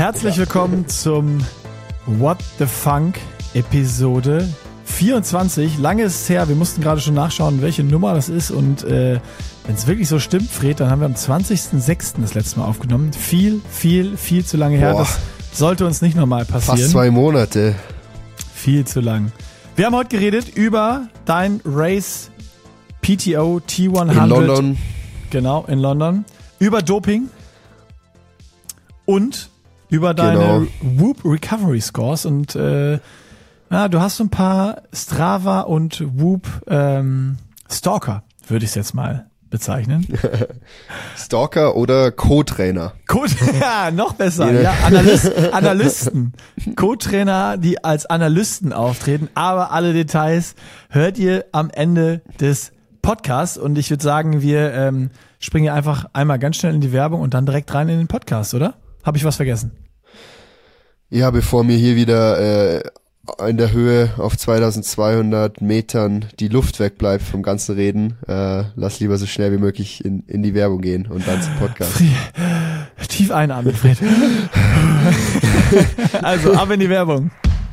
Herzlich willkommen zum What the Funk Episode 24. Lange ist es her, wir mussten gerade schon nachschauen, welche Nummer das ist und wenn es wirklich so stimmt, Fred, dann haben wir am 20.06. das letzte Mal aufgenommen. Viel zu lange her. Das sollte uns nicht nochmal passieren. Fast 2 Monate. Viel zu lang. Wir haben heute geredet über dein Race PTO T100. In London. Genau, in London. Über Doping und über deine Whoop Recovery Scores. Und du hast so ein paar Strava und Whoop Stalker, würde ich es jetzt mal bezeichnen. Stalker oder Co-Trainer? Ja, noch besser. Ja, Analysten. Co-Trainer, die als Analysten auftreten. Aber alle Details hört ihr am Ende des Podcasts. Und ich würde sagen, wir springen einfach einmal ganz schnell in die Werbung und dann direkt rein in den Podcast, oder? Habe ich was vergessen? Ja, bevor mir hier wieder in der Höhe auf 2200 Metern die Luft wegbleibt vom ganzen Reden, lass lieber so schnell wie möglich in die Werbung gehen und dann zum Podcast. Tief einatmen, Fred. Also, ab in die Werbung.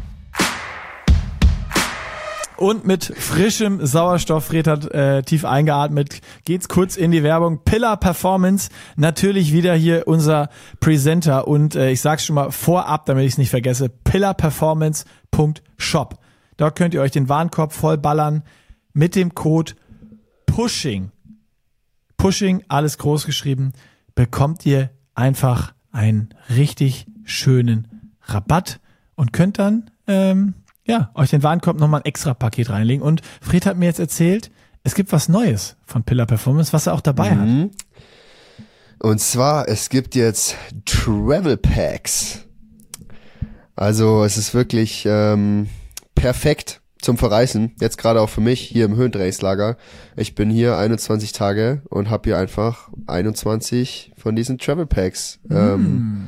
Und mit frischem Sauerstoff, Fred hat tief eingeatmet, geht's kurz in die Werbung. Pillar Performance, natürlich wieder hier unser Presenter und ich sag's schon mal vorab, damit ich es nicht vergesse, pillarperformance.shop. Dort könnt ihr euch den Warenkorb vollballern mit dem Code PUSHING. PUSHING, alles groß geschrieben, bekommt ihr einfach einen richtig schönen Rabatt und könnt dann euch den Warenkorb nochmal ein extra Paket reinlegen. Und Fred hat mir jetzt erzählt, es gibt was Neues von Pillar Performance, was er auch dabei hat. Und zwar, es gibt jetzt Travel Packs. Also es ist wirklich perfekt zum Verreisen. Jetzt gerade auch für mich hier im Höhentrainingslager. Ich bin hier 21 Tage und habe hier einfach 21 von diesen Travel Packs in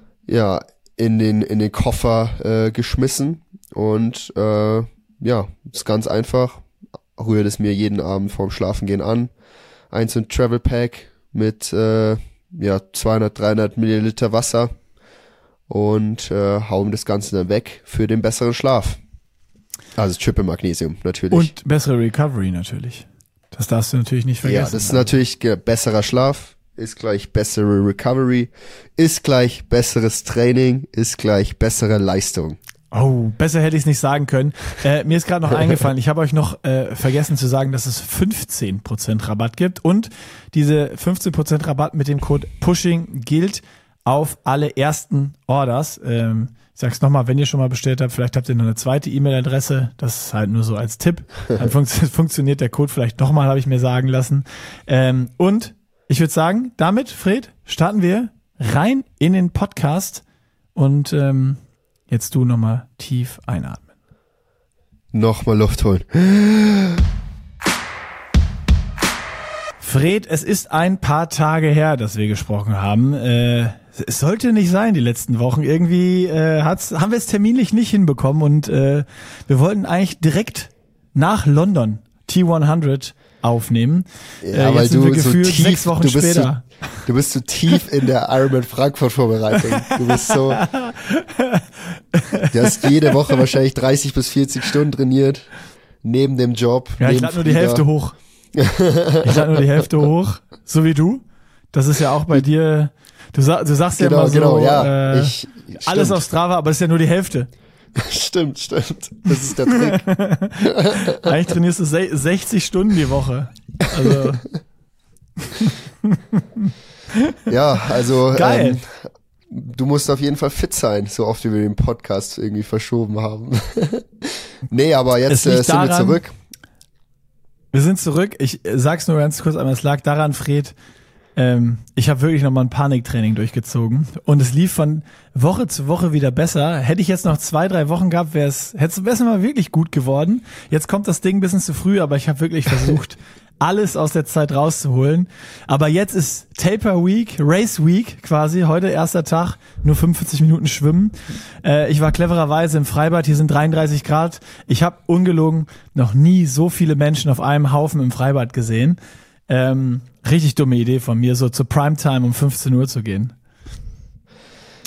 den Koffer geschmissen. Und ist ganz einfach. Rühre das mir jeden Abend vorm Schlafengehen an. So ein Travel Pack mit 200, 300 Milliliter Wasser und hauen das Ganze dann weg für den besseren Schlaf. Also Triple Magnesium natürlich. Und bessere Recovery natürlich. Das darfst du natürlich nicht vergessen. Ja, das ist natürlich besserer Schlaf, ist gleich bessere Recovery, ist gleich besseres Training, ist gleich bessere Leistung. Oh, besser hätte ich es nicht sagen können. Mir ist gerade noch eingefallen, ich habe euch noch vergessen zu sagen, dass es 15% Rabatt gibt. Und diese 15% Rabatt mit dem Code PUSHING gilt auf alle ersten Orders. Ich sag's nochmal, wenn ihr schon mal bestellt habt, vielleicht habt ihr noch eine zweite E-Mail-Adresse. Das ist halt nur so als Tipp. Dann funktioniert der Code vielleicht nochmal, habe ich mir sagen lassen. Und ich würde sagen, damit, Fred, starten wir rein in den Podcast und jetzt du nochmal tief einatmen. Nochmal Luft holen. Fred, es ist ein paar Tage her, dass wir gesprochen haben. Es sollte nicht sein, die letzten Wochen. Irgendwie haben wir es terminlich nicht hinbekommen und wir wollten eigentlich direkt nach London T100 aufnehmen. Ja, weil jetzt sind du wir gefühlt so tief, 6 Wochen später. Du bist so tief in der Ironman Frankfurt Vorbereitung. Du bist so, du hast jede Woche wahrscheinlich 30 bis 40 Stunden trainiert, neben dem Job. Ja, ich lade nur die Hälfte hoch. So wie du. Das ist ja auch bei dir, du sagst ja immer so, alles auf Strava, aber es ist ja nur die Hälfte. Stimmt. Das ist der Trick. Eigentlich trainierst du 60 Stunden die Woche. Also. Ja, also geil. Du musst auf jeden Fall fit sein, so oft wie wir den Podcast irgendwie verschoben haben. Nee, aber jetzt sind wir zurück. Wir sind zurück. Ich sag's nur ganz kurz, aber es lag daran, Fred, ich habe wirklich nochmal ein Paniktraining durchgezogen und es lief von Woche zu Woche wieder besser. Hätte ich jetzt noch 2-3 Wochen gehabt, wäre es mal wirklich gut geworden. Jetzt kommt das Ding ein bisschen zu früh, aber ich habe wirklich versucht, alles aus der Zeit rauszuholen. Aber jetzt ist Taper Week, Race Week quasi, heute erster Tag, nur 45 Minuten schwimmen. Ich war clevererweise im Freibad, hier sind 33 Grad. Ich habe ungelogen noch nie so viele Menschen auf einem Haufen im Freibad gesehen. Richtig dumme Idee von mir, so zur Primetime um 15 Uhr zu gehen.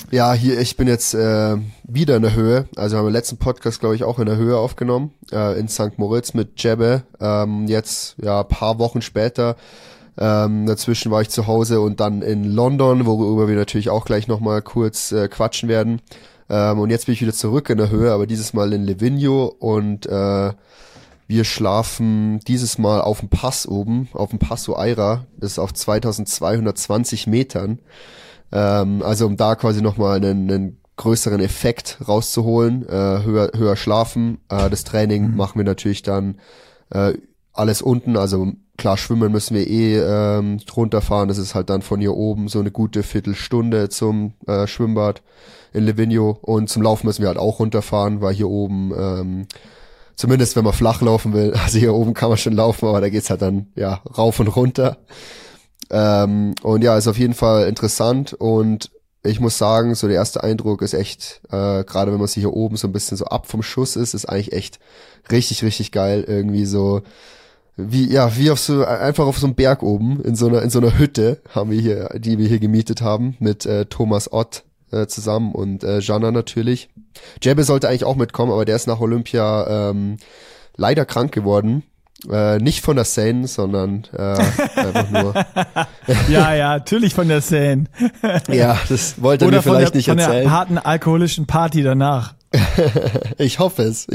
Ja, hier, ich bin jetzt wieder in der Höhe. Also haben wir letzten Podcast, glaube ich, auch in der Höhe aufgenommen, in St. Moritz mit Jebbe. Jetzt, ja, paar Wochen später. Dazwischen war ich zu Hause und dann in London, worüber wir natürlich auch gleich nochmal kurz quatschen werden. Und jetzt bin ich wieder zurück in der Höhe, aber dieses Mal in Livigno und wir schlafen dieses Mal auf dem Pass oben, auf dem Passo Eira. Das ist auf 2220 Metern. Also um da quasi nochmal einen größeren Effekt rauszuholen, höher schlafen. Das Training machen wir natürlich dann alles unten, also klar, schwimmen müssen wir runterfahren. Das ist halt dann von hier oben so eine gute Viertelstunde zum Schwimmbad in Livigno. Und zum Laufen müssen wir halt auch runterfahren, weil hier oben, zumindest wenn man flach laufen will, also hier oben kann man schon laufen, aber da geht's halt dann ja rauf und runter. Und ja, ist auf jeden Fall interessant und ich muss sagen, so der erste Eindruck ist echt, gerade wenn man sich hier oben so ein bisschen so ab vom Schuss ist eigentlich echt richtig, richtig geil. Irgendwie so, wie einfach auf so einem Berg oben, in so einer Hütte haben wir hier, die wir hier gemietet haben, mit Thomas Ott zusammen und Jana natürlich. Jebbe sollte eigentlich auch mitkommen, aber der ist nach Olympia leider krank geworden. Nicht von der Seine, sondern einfach nur. Ja, natürlich von der Seine. Ja, das wollte er mir vielleicht nicht erzählen. Oder von der harten alkoholischen Party danach. Ich hoffe es.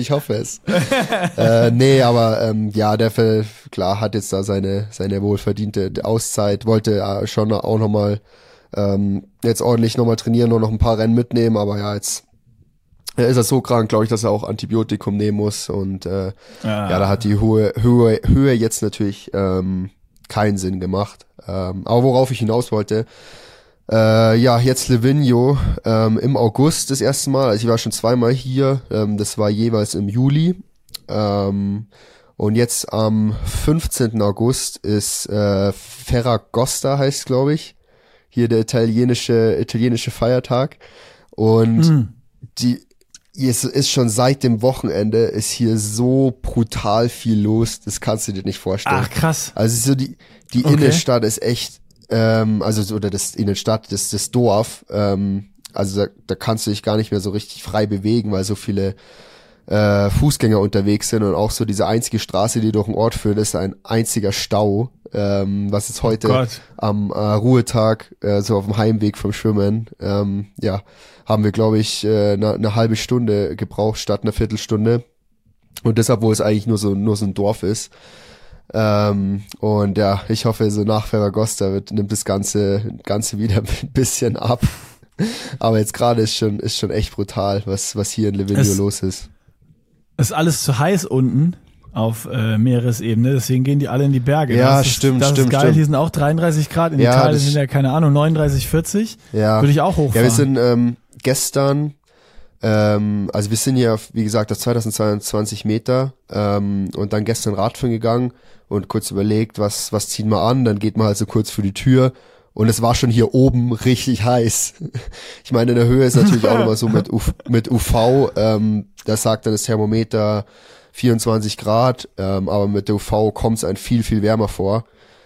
Nee, aber ja, klar hat jetzt da seine wohlverdiente Auszeit, wollte schon auch nochmal jetzt ordentlich nochmal trainieren und noch ein paar Rennen mitnehmen, aber ja, jetzt ist er so krank, glaube ich, dass er auch Antibiotikum nehmen muss und ja, da hat die Höhe jetzt natürlich keinen Sinn gemacht. Aber worauf ich hinaus wollte, ja, jetzt Livigno im August das erste Mal, also ich war schon zweimal hier, das war jeweils im Juli und jetzt am 15. August ist Ferragosta heißt, glaube ich, hier der italienische Feiertag und es ist schon seit dem Wochenende ist hier so brutal viel los, das kannst du dir nicht vorstellen. Ach, krass. Also so die Innenstadt ist echt, oder das Innenstadt, das Dorf, also da kannst du dich gar nicht mehr so richtig frei bewegen, weil so viele Fußgänger unterwegs sind und auch so diese einzige Straße, die durch den Ort führt, ist ein einziger Stau, was jetzt heute am Ruhetag, so auf dem Heimweg vom Schwimmen, ja, haben wir, glaube ich, eine halbe Stunde gebraucht statt einer Viertelstunde. Und deshalb, wo es eigentlich nur so ein Dorf ist. Und ja, ich hoffe, so nach Ferragosta nimmt das Ganze wieder ein bisschen ab. Aber jetzt gerade ist schon echt brutal, was hier in Livigno los ist. Ist alles zu heiß unten auf Meeresebene, deswegen gehen die alle in die Berge. Ja, stimmt. Das ist geil, hier sind auch 33 Grad, in Italien sind ja, keine Ahnung, 39, 40. Ja. Würde ich auch hochfahren. Ja, wir sind gestern, also wir sind hier, wie gesagt, auf 2022 Meter und dann gestern Radfahren gegangen und kurz überlegt, was ziehen wir an, dann geht man halt so kurz vor die Tür und es war schon hier oben richtig heiß. Ich meine, in der Höhe ist natürlich auch nochmal so mit UV, da sagt dann das Thermometer 24 Grad, aber mit der UV kommt es einem viel, viel wärmer vor.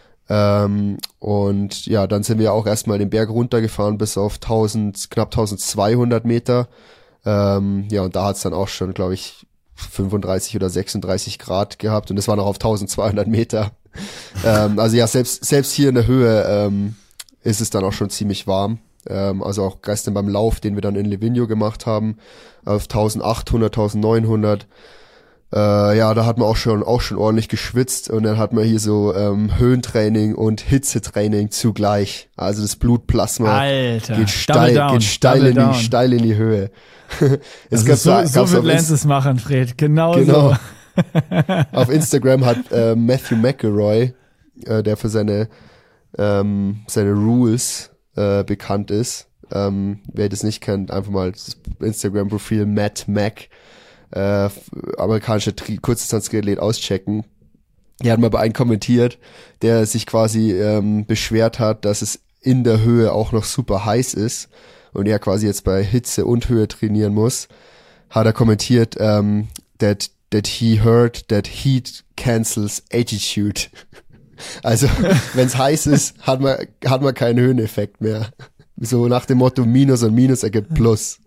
Und ja, dann sind wir auch erstmal den Berg runtergefahren bis auf knapp 1200 Meter. Ja, und da hat es dann auch schon, glaube ich, 35 oder 36 Grad gehabt und es war noch auf 1200 Meter. Also ja, selbst hier in der Höhe ist es dann auch schon ziemlich warm. Also auch gestern beim Lauf, den wir dann in Livigno gemacht haben, auf 1800, 1900. Ja, da hat man auch schon ordentlich geschwitzt und dann hat man hier so Höhentraining und Hitzetraining zugleich. Also das Blutplasma geht steil in die Höhe. So wird Lance es machen, Fred. Genau. So. Auf Instagram hat Matthew McElroy, der für seine Rules bekannt ist. Wer das nicht kennt, einfach mal das Instagram-Profil Matt Mac, amerikanischer Kurzdistanz-Triathlet auschecken. Er hat mal bei einem kommentiert, der sich quasi beschwert hat, dass es in der Höhe auch noch super heiß ist und er quasi jetzt bei Hitze und Höhe trainieren muss, hat er kommentiert, that he heard that heat cancels altitude. Also, wenn es heiß ist, hat man keinen Höheneffekt mehr. So nach dem Motto Minus und Minus ergibt Plus.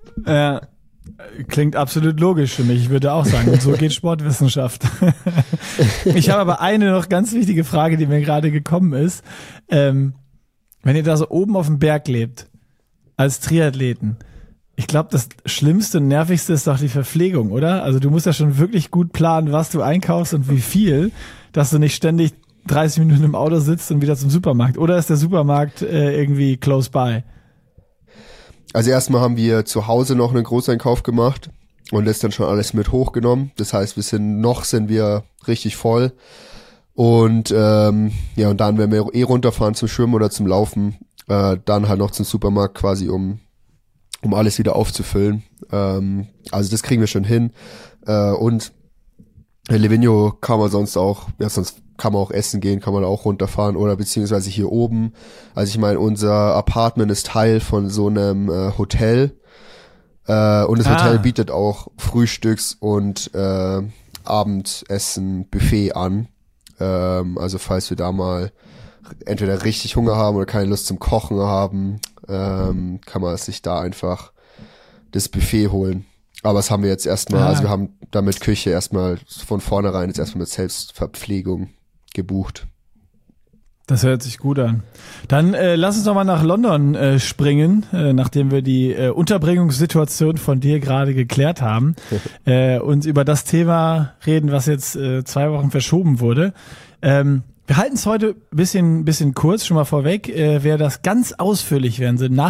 Klingt absolut logisch für mich. Ich würde auch sagen, und so geht Sportwissenschaft. Ich habe aber eine noch ganz wichtige Frage, die mir gerade gekommen ist. Wenn ihr da so oben auf dem Berg lebt, als Triathleten, ich glaube, das Schlimmste und Nervigste ist doch die Verpflegung, oder? Also du musst ja schon wirklich gut planen, was du einkaufst und wie viel, dass du nicht ständig 30 Minuten im Auto sitzt und wieder zum Supermarkt. Oder ist der Supermarkt irgendwie close by? Also erstmal haben wir zu Hause noch einen Großeinkauf gemacht und das dann schon alles mit hochgenommen. Das heißt, sind wir richtig voll. Und und dann, wenn wir runterfahren zum Schwimmen oder zum Laufen, dann halt noch zum Supermarkt quasi, um alles wieder aufzufüllen. Also das kriegen wir schon hin. Und in Livigno kann man sonst auch essen gehen, kann man auch runterfahren oder beziehungsweise hier oben. Also ich meine, unser Apartment ist Teil von so einem Hotel. Und das Hotel bietet auch Frühstücks- und Abendessen, Buffet an. Also falls wir da mal entweder richtig Hunger haben oder keine Lust zum Kochen haben, kann man sich da einfach das Buffet holen. Aber das haben wir jetzt erstmal, also wir haben damit Küche erstmal von vornherein jetzt erstmal mit Selbstverpflegung gebucht. Das hört sich gut an. Dann lass uns noch mal nach London springen, nachdem wir die Unterbringungssituation von dir gerade geklärt haben, und über das Thema reden, was jetzt 2 Wochen verschoben wurde. Wir halten es heute bisschen kurz, schon mal vorweg. Wer das ganz ausführlich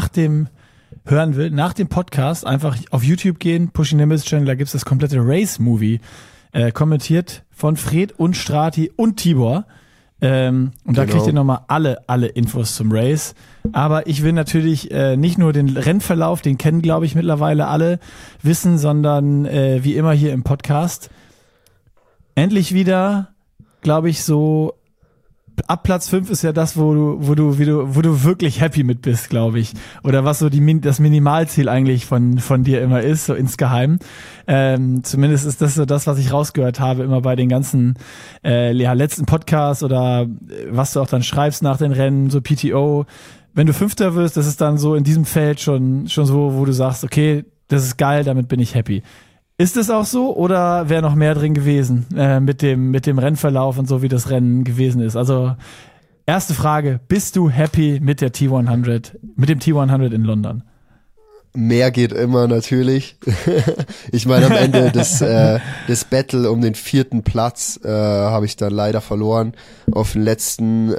hören will, nach dem Podcast, einfach auf YouTube gehen, Pushing Limits Channel, da gibt's das komplette Race-Movie, kommentiert von Fred und Strati und Tibor. Und da kriegt ihr nochmal alle Infos zum Race. Aber ich will natürlich nicht nur den Rennverlauf, den kennen, glaube ich, mittlerweile alle, wissen, sondern wie immer hier im Podcast endlich wieder, glaube ich, so ab Platz 5 ist ja das, wo du wirklich happy mit bist, glaube ich. Oder was so das Minimalziel eigentlich von dir immer ist, so insgeheim. Zumindest ist das so das, was ich rausgehört habe, immer bei den ganzen letzten Podcasts oder was du auch dann schreibst nach den Rennen, so PTO. Wenn du Fünfter wirst, das ist dann so in diesem Feld schon so, wo du sagst, okay, das ist geil, damit bin ich happy. Ist es auch so oder wäre noch mehr drin gewesen mit dem Rennverlauf und so, wie das Rennen gewesen ist? Also erste Frage, bist du happy mit der T100, mit dem T100 in London? Mehr geht immer natürlich. Ich meine, am Ende des Battle um den 4. Platz habe ich dann leider verloren. Auf den letzten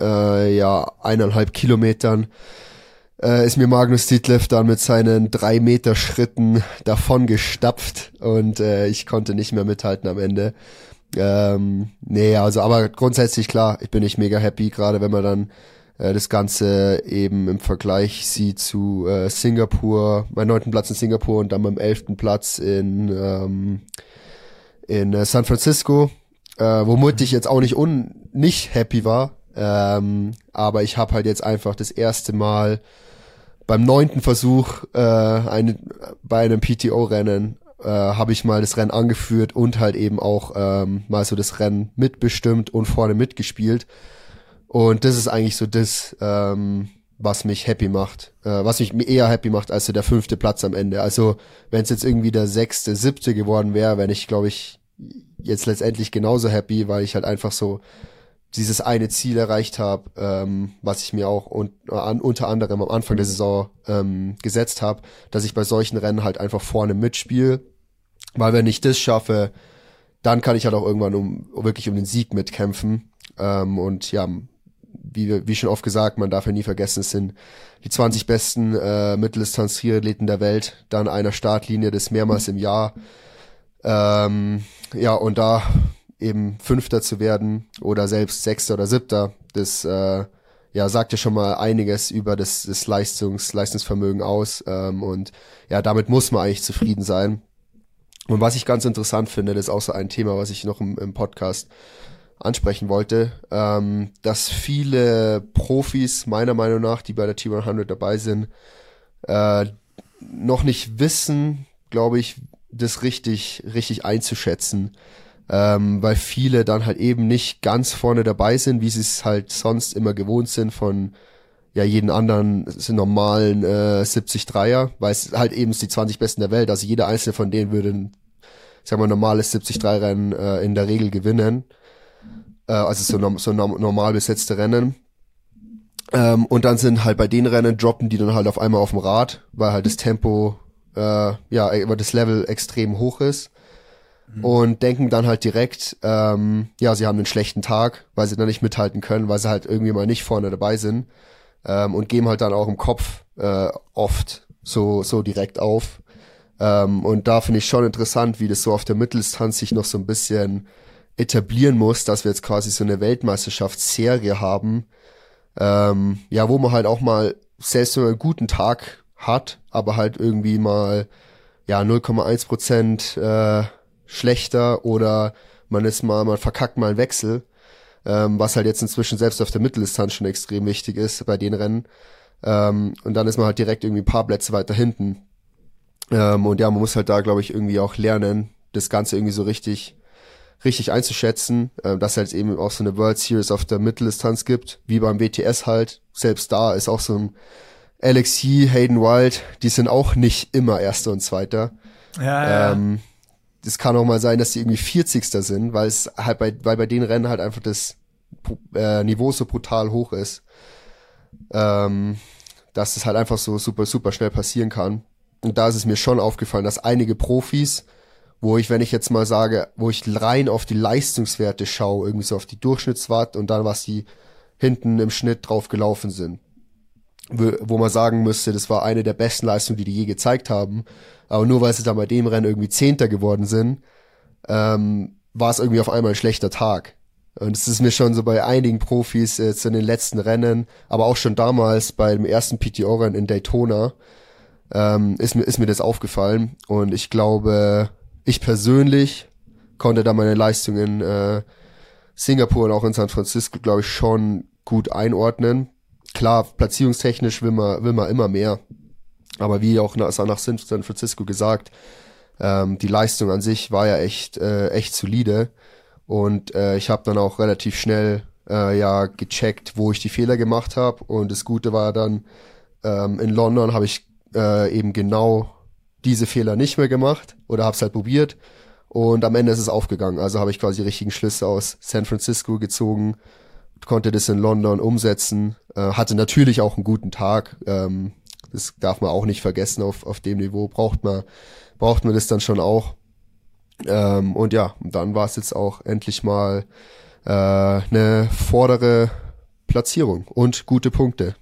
1,5 Kilometern ist mir Magnus Ditlev dann mit seinen 3 Meter Schritten davon gestapft und ich konnte nicht mehr mithalten am Ende. Aber grundsätzlich klar, ich bin nicht mega happy, gerade wenn man dann das Ganze eben im Vergleich sieht zu Singapur, meinen 9. Platz in Singapur und dann meinem 11. Platz in San Francisco, womit ich jetzt auch nicht happy war, aber ich habe halt jetzt einfach das erste Mal beim 9. Versuch bei einem PTO-Rennen habe ich mal das Rennen angeführt und halt eben auch mal so das Rennen mitbestimmt und vorne mitgespielt. Und das ist eigentlich so das, was mich happy macht. Was mich eher happy macht als so der 5. Platz am Ende. Also wenn es jetzt irgendwie der 6., 7. geworden wäre, wenn ich, glaube ich, jetzt letztendlich genauso happy, weil ich halt einfach so dieses eine Ziel erreicht habe, was ich mir auch unter anderem am Anfang der Saison gesetzt habe, dass ich bei solchen Rennen halt einfach vorne mitspiele, weil wenn ich das schaffe, dann kann ich halt auch irgendwann wirklich um den Sieg mitkämpfen, und ja, wie schon oft gesagt, man darf ja nie vergessen, es sind die 20 besten Mitteldistanz-Triathleten der Welt, dann einer Startlinie, das mehrmals im Jahr, und da eben 5. zu werden oder selbst 6. oder 7., das sagt ja schon mal einiges über das Leistungsvermögen aus, und ja, damit muss man eigentlich zufrieden sein. Und was ich ganz interessant finde, das ist auch so ein Thema, was ich noch im Podcast ansprechen wollte, dass viele Profis, meiner Meinung nach, die bei der T100 dabei sind, noch nicht wissen, glaube ich, das richtig einzuschätzen, weil viele dann halt eben nicht ganz vorne dabei sind, wie sie es halt sonst immer gewohnt sind von ja jeden anderen normalen 73er, weil es halt eben die 20 Besten der Welt, also jeder einzelne von denen würde ein, sagen wir, normales 73-Rennen in der Regel gewinnen, also normal besetzte Rennen. Und dann sind halt bei den Rennen droppen die dann halt auf einmal auf dem Rad, weil halt das Tempo, weil das Level extrem hoch ist. Und denken dann halt direkt, sie haben einen schlechten Tag, weil sie dann nicht mithalten können, weil sie halt irgendwie mal nicht vorne dabei sind, und geben halt dann auch im Kopf oft so direkt auf. Und da finde ich schon interessant, wie das so auf der Mitteldistanz sich noch so ein bisschen etablieren muss, dass wir jetzt quasi so eine Weltmeisterschaftsserie haben, wo man halt auch mal, selbst wenn man einen guten Tag hat, aber halt irgendwie mal 0,1% schlechter oder man verkackt mal einen Wechsel, was halt jetzt inzwischen selbst auf der Mitteldistanz schon extrem wichtig ist bei den Rennen. Und dann ist man halt direkt irgendwie ein paar Plätze weiter hinten. Man muss halt da, glaube ich, irgendwie auch lernen, das Ganze irgendwie so richtig einzuschätzen, dass halt eben auch so eine World Series auf der Mitteldistanz gibt, wie beim WTS halt. Selbst da ist auch so ein LXC, Hayden Wild, die sind auch nicht immer Erster und Zweiter. Ja. Das kann auch mal sein, dass die irgendwie 40. sind, weil es halt bei den Rennen halt einfach das Niveau so brutal hoch ist, dass es halt einfach so super, super schnell passieren kann. Und da ist es mir schon aufgefallen, dass einige Profis, wenn ich jetzt mal sage, wo ich rein auf die Leistungswerte schaue, irgendwie so auf die Durchschnittswatt und dann was die hinten im Schnitt drauf gelaufen sind, wo man sagen müsste, das war eine der besten Leistungen, die je gezeigt haben, aber nur weil sie dann bei dem Rennen irgendwie Zehnter geworden sind, war es irgendwie auf einmal ein schlechter Tag. Und es ist mir schon so bei einigen Profis jetzt in den letzten Rennen, aber auch schon damals beim ersten PTO-Rennen in Daytona, ist mir das aufgefallen. Und ich glaube, ich persönlich konnte da meine Leistungen in Singapur und auch in San Francisco, glaube ich, schon gut einordnen. Klar, platzierungstechnisch will man immer mehr. Aber wie auch nach San Francisco gesagt, die Leistung an sich war ja echt solide. Und ich habe dann auch relativ schnell gecheckt, wo ich die Fehler gemacht habe. Und das Gute war dann, in London habe ich eben genau diese Fehler nicht mehr gemacht oder habe es halt probiert. Und am Ende ist es aufgegangen. Also habe ich quasi die richtigen Schlüsse aus San Francisco gezogen, konnte das in London umsetzen, hatte natürlich auch einen guten Tag. Das darf man auch nicht vergessen, auf dem Niveau braucht man das dann schon auch. Und dann war es jetzt auch endlich mal eine vordere Platzierung und gute Punkte.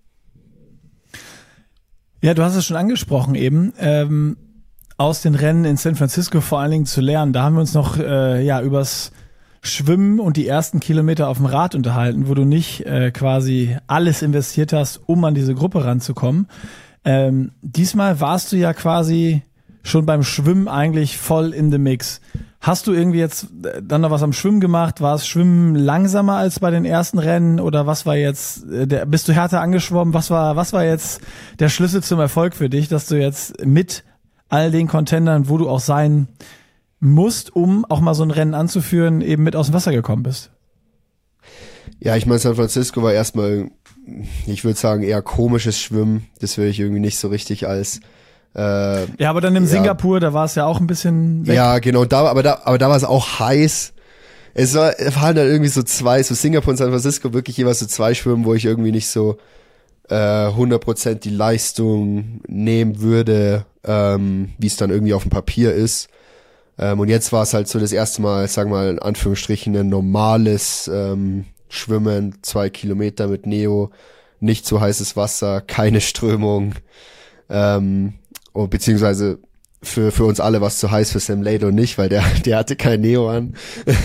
Ja, du hast es schon angesprochen eben, aus den Rennen in San Francisco vor allen Dingen zu lernen. Da haben wir uns noch übers Schwimmen und die ersten Kilometer auf dem Rad unterhalten, wo du nicht quasi alles investiert hast, um an diese Gruppe ranzukommen. Diesmal warst du ja quasi schon beim Schwimmen eigentlich voll in the mix. Hast du irgendwie jetzt dann noch was am Schwimmen gemacht? War es Schwimmen langsamer als bei den ersten Rennen oder was war jetzt, bist du härter angeschwommen? Was war jetzt der Schlüssel zum Erfolg für dich, dass du jetzt mit all den Contendern, wo du auch sein musst, um auch mal so ein Rennen anzuführen, eben mit aus dem Wasser gekommen bist? Ja, ich meine, San Francisco war erstmal, ich würde sagen, eher komisches Schwimmen. Das würde ich irgendwie nicht so richtig als aber dann in Singapur, da war es ja auch ein bisschen weg. Ja, genau, aber da war es auch heiß. Es waren dann irgendwie so Singapur und San Francisco wirklich jeweils so zwei Schwimmen, wo ich irgendwie nicht so 100% die Leistung nehmen würde, wie es dann irgendwie auf dem Papier ist. Und jetzt war es halt so das erste Mal, sagen wir mal in Anführungsstrichen, ein normales Schwimmen, 2 Kilometer mit Neo, nicht zu heißes Wasser, keine Strömung, beziehungsweise für uns alle war es zu heiß, für Sam Lado nicht, weil der hatte kein Neo an.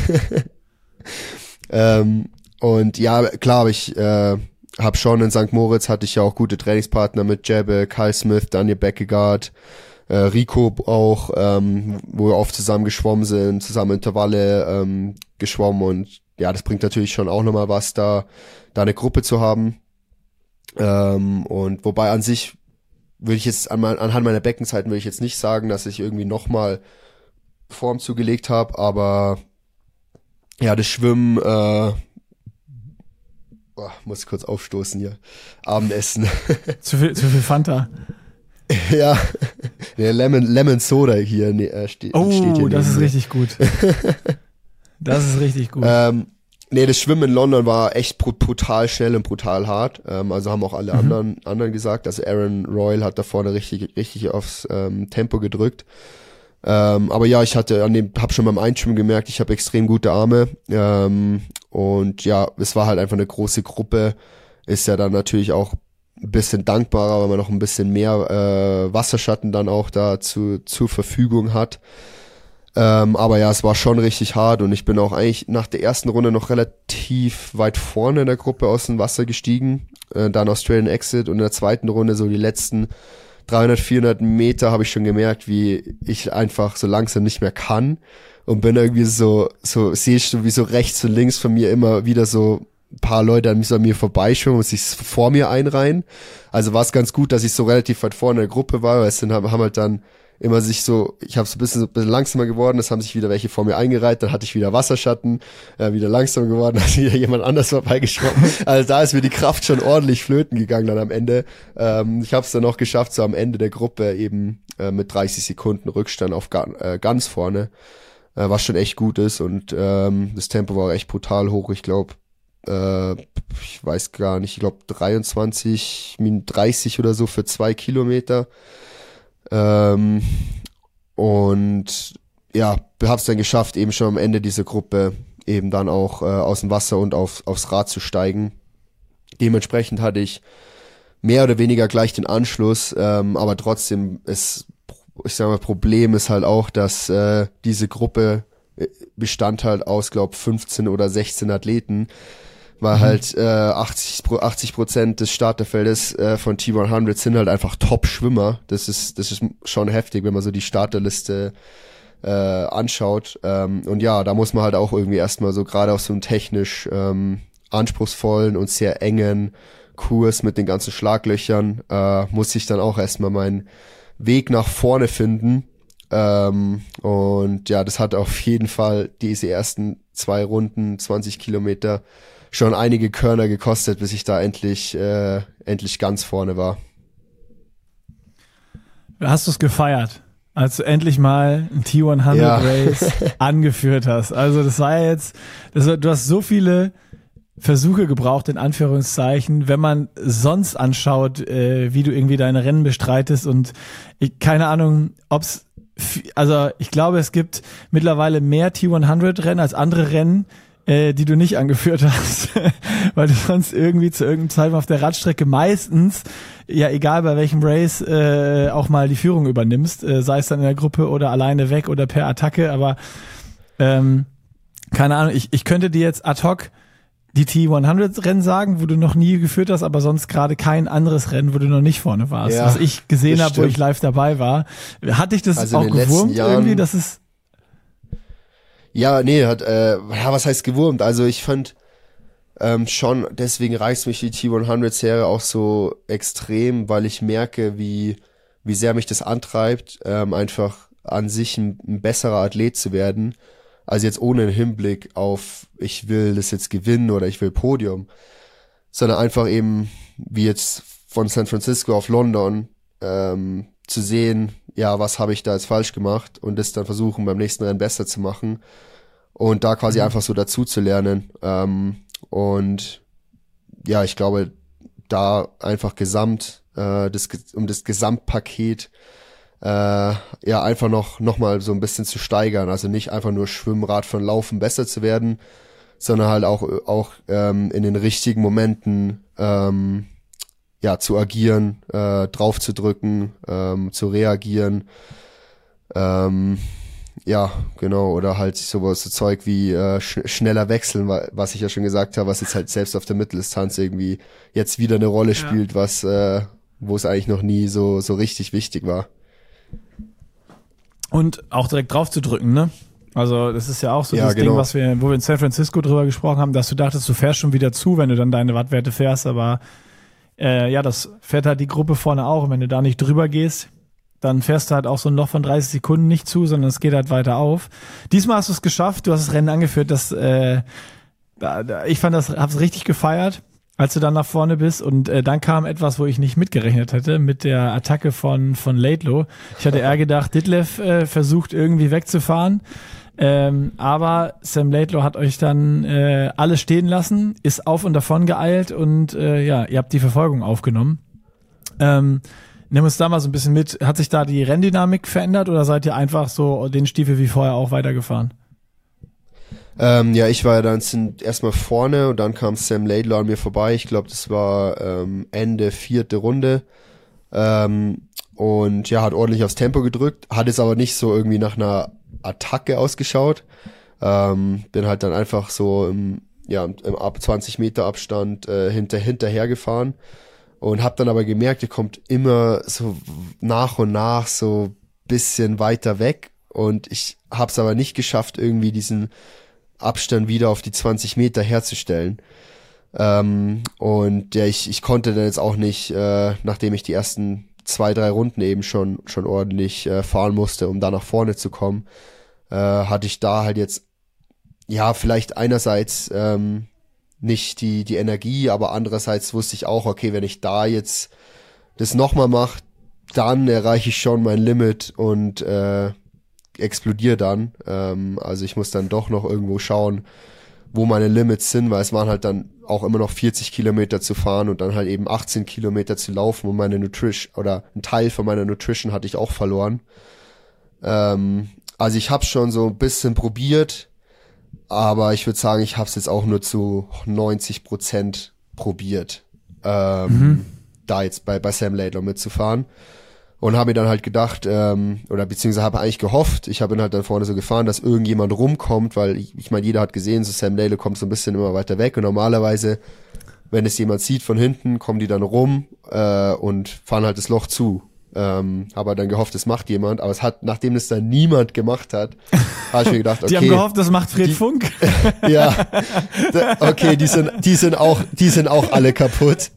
Und ja, klar, aber ich habe schon in St. Moritz hatte ich ja auch gute Trainingspartner mit Jebbe, Kyle Smith, Daniel Beckegaard, Rico auch, wo wir oft zusammen geschwommen sind, zusammen Intervalle geschwommen und ja, das bringt natürlich schon auch nochmal was, da eine Gruppe zu haben. Und wobei an sich würde ich jetzt anhand meiner Beckenzeiten würde ich jetzt nicht sagen, dass ich irgendwie nochmal Form zugelegt habe, aber ja, das Schwimmen muss kurz aufstoßen hier. Abendessen. Zu viel Fanta. Ja, der Lemon Soda hier steht hier. Das ist richtig gut. Das ist richtig gut. Nee, das Schwimmen in London war echt brutal schnell und brutal hart. Also haben auch alle anderen gesagt. Also Aaron Royal hat da vorne richtig aufs Tempo gedrückt. Aber ja, hab schon beim Einschwimmen gemerkt, ich habe extrem gute Arme. Und ja, es war halt einfach eine große Gruppe. Ist ja dann natürlich auch ein bisschen dankbarer, weil man noch ein bisschen mehr Wasserschatten dann auch da zur Verfügung hat. Aber ja, es war schon richtig hart und ich bin auch eigentlich nach der ersten Runde noch relativ weit vorne in der Gruppe aus dem Wasser gestiegen. Dann Australian Exit und in der zweiten Runde so die letzten 300, 400 Meter habe ich schon gemerkt, wie ich einfach so langsam nicht mehr kann und bin irgendwie sehe ich so wie so rechts und links von mir immer wieder so ein paar Leute an mir vorbeischwimmen und sich vor mir einreihen. Also war es ganz gut, dass ich so relativ weit vorne in der Gruppe war, weil es haben halt dann immer sich so, ich habe so ein bisschen langsamer geworden, es haben sich wieder welche vor mir eingereiht, dann hatte ich wieder Wasserschatten, wieder langsamer geworden, dann ist wieder jemand anders vorbeigeschwommen. Also da ist mir die Kraft schon ordentlich flöten gegangen dann am Ende. Ich habe es dann noch geschafft, so am Ende der Gruppe eben mit 30 Sekunden Rückstand auf ganz vorne, was schon echt gut ist und das Tempo war echt brutal hoch, ich glaube, ich weiß gar nicht, ich glaube 23 Minuten 30 oder so für 2 Kilometer. Und ja, hab's dann geschafft, eben schon am Ende dieser Gruppe eben dann auch aus dem Wasser und aufs Rad zu steigen. Dementsprechend hatte ich mehr oder weniger gleich den Anschluss, aber trotzdem Problem ist halt auch, dass diese Gruppe bestand halt aus, glaube 15 oder 16 Athleten, weil halt 80% des Starterfeldes von T100 sind halt einfach Top-Schwimmer. Das ist schon heftig, wenn man so die Starterliste anschaut. Und ja, da muss man halt auch irgendwie erstmal so gerade auf so einem technisch anspruchsvollen und sehr engen Kurs mit den ganzen Schlaglöchern muss ich dann auch erstmal meinen Weg nach vorne finden. Und ja, das hat auf jeden Fall diese ersten 2 Runden, 20 Kilometer schon einige Körner gekostet, bis ich da endlich ganz vorne war. Hast du es gefeiert, als du endlich mal ein T100 Race angeführt hast? Also das war ja jetzt, du hast so viele Versuche gebraucht, in Anführungszeichen, wenn man sonst anschaut, wie du irgendwie deine Rennen bestreitest und keine Ahnung, ich glaube, es gibt mittlerweile mehr T100 Rennen als andere Rennen, die du nicht angeführt hast, weil du sonst irgendwie zu irgendeinem Zeitpunkt auf der Radstrecke meistens, ja egal bei welchem Race, auch mal die Führung übernimmst, sei es dann in der Gruppe oder alleine weg oder per Attacke, aber keine Ahnung, ich könnte dir jetzt ad hoc die T100-Rennen sagen, wo du noch nie geführt hast, aber sonst gerade kein anderes Rennen, wo du noch nicht vorne warst, was ich gesehen habe, wo ich live dabei war. Hat dich das also auch gewurmt irgendwie, dass es ja, nee, was heißt gewurmt? Also ich fand schon, deswegen reizt mich die T100-Serie auch so extrem, weil ich merke, wie sehr mich das antreibt, einfach an sich ein besserer Athlet zu werden. Also jetzt ohne einen Hinblick auf, ich will das jetzt gewinnen oder ich will Podium, sondern einfach eben, wie jetzt von San Francisco auf London, zu sehen, ja, was habe ich da jetzt falsch gemacht und das dann versuchen, beim nächsten Rennen besser zu machen und da quasi einfach so dazu zu lernen. Und ja, ich glaube, da einfach um das Gesamtpaket einfach noch mal so ein bisschen zu steigern. Also nicht einfach nur Schwimmen, Radfahren, Laufen besser zu werden, sondern halt auch in den richtigen Momenten zu agieren, drauf zu drücken, zu reagieren. Ja, genau, oder halt so Zeug wie schneller wechseln, was ich ja schon gesagt habe, was jetzt halt selbst auf der Mitteldistanz irgendwie jetzt wieder eine Rolle spielt, was wo es eigentlich noch nie so richtig wichtig war. Und auch direkt drauf zu drücken, ne? Also das ist ja auch so das Ding, wo wir in San Francisco drüber gesprochen haben, dass du dachtest, du fährst schon wieder zu, wenn du dann deine Wattwerte fährst, aber das fährt halt die Gruppe vorne auch und wenn du da nicht drüber gehst, dann fährst du halt auch so ein Loch von 30 Sekunden nicht zu, sondern es geht halt weiter auf. Diesmal hast du es geschafft, du hast das Rennen angeführt, ich hab's richtig gefeiert. als du dann nach vorne bist und dann kam etwas, wo ich nicht mitgerechnet hätte, mit der Attacke von Laidlaw. Ich hatte eher gedacht, Ditlev versucht irgendwie wegzufahren, aber Sam Laidlaw hat euch dann alle stehen lassen, ist auf und davon geeilt und ihr habt die Verfolgung aufgenommen. Nimm uns da mal so ein bisschen mit. Hat sich da die Renndynamik verändert oder seid ihr einfach so den Stiefel wie vorher auch weitergefahren? Ich war ja dann erstmal vorne und dann kam Sam Laidlaw an mir vorbei. Ich glaube, das war Ende 4. Runde. Und ja, hat ordentlich aufs Tempo gedrückt, hat es aber nicht so irgendwie nach einer Attacke ausgeschaut. Bin halt dann einfach so im ab 20 Meter Abstand hinterher gefahren und habe dann aber gemerkt, er kommt immer so nach und nach so bisschen weiter weg und ich habe es aber nicht geschafft, irgendwie diesen Abstand wieder auf die 20 Meter herzustellen. Und ja, ich konnte dann jetzt auch nicht, nachdem ich die ersten 2-3 Runden eben schon ordentlich fahren musste, um da nach vorne zu kommen, hatte ich da halt jetzt, ja, vielleicht einerseits nicht die Energie, aber andererseits wusste ich auch, okay, wenn ich da jetzt das nochmal mache, dann erreiche ich schon mein Limit und explodiere dann. Also ich muss dann doch noch irgendwo schauen, wo meine Limits sind, weil es waren halt dann auch immer noch 40 Kilometer zu fahren und dann halt eben 18 Kilometer zu laufen und meine Nutrition oder ein Teil von meiner Nutrition hatte ich auch verloren. Also ich habe schon so ein bisschen probiert, aber ich würde sagen, ich habe es jetzt auch nur zu 90% probiert, da jetzt bei Sam Laidlaw mitzufahren. Und habe mir dann halt gedacht, oder beziehungsweise habe eigentlich gehofft, ich habe ihn halt dann vorne so gefahren, dass irgendjemand rumkommt, weil ich meine, jeder hat gesehen, so Sam Laidlaw kommt so ein bisschen immer weiter weg und normalerweise, wenn es jemand sieht von hinten, kommen die dann rum und fahren halt das Loch zu. Habe dann gehofft, es macht jemand, aber nachdem es dann niemand gemacht hat, habe ich mir gedacht, okay. Die haben gehofft, das macht Fred Funk. Ja, okay, die sind auch alle kaputt.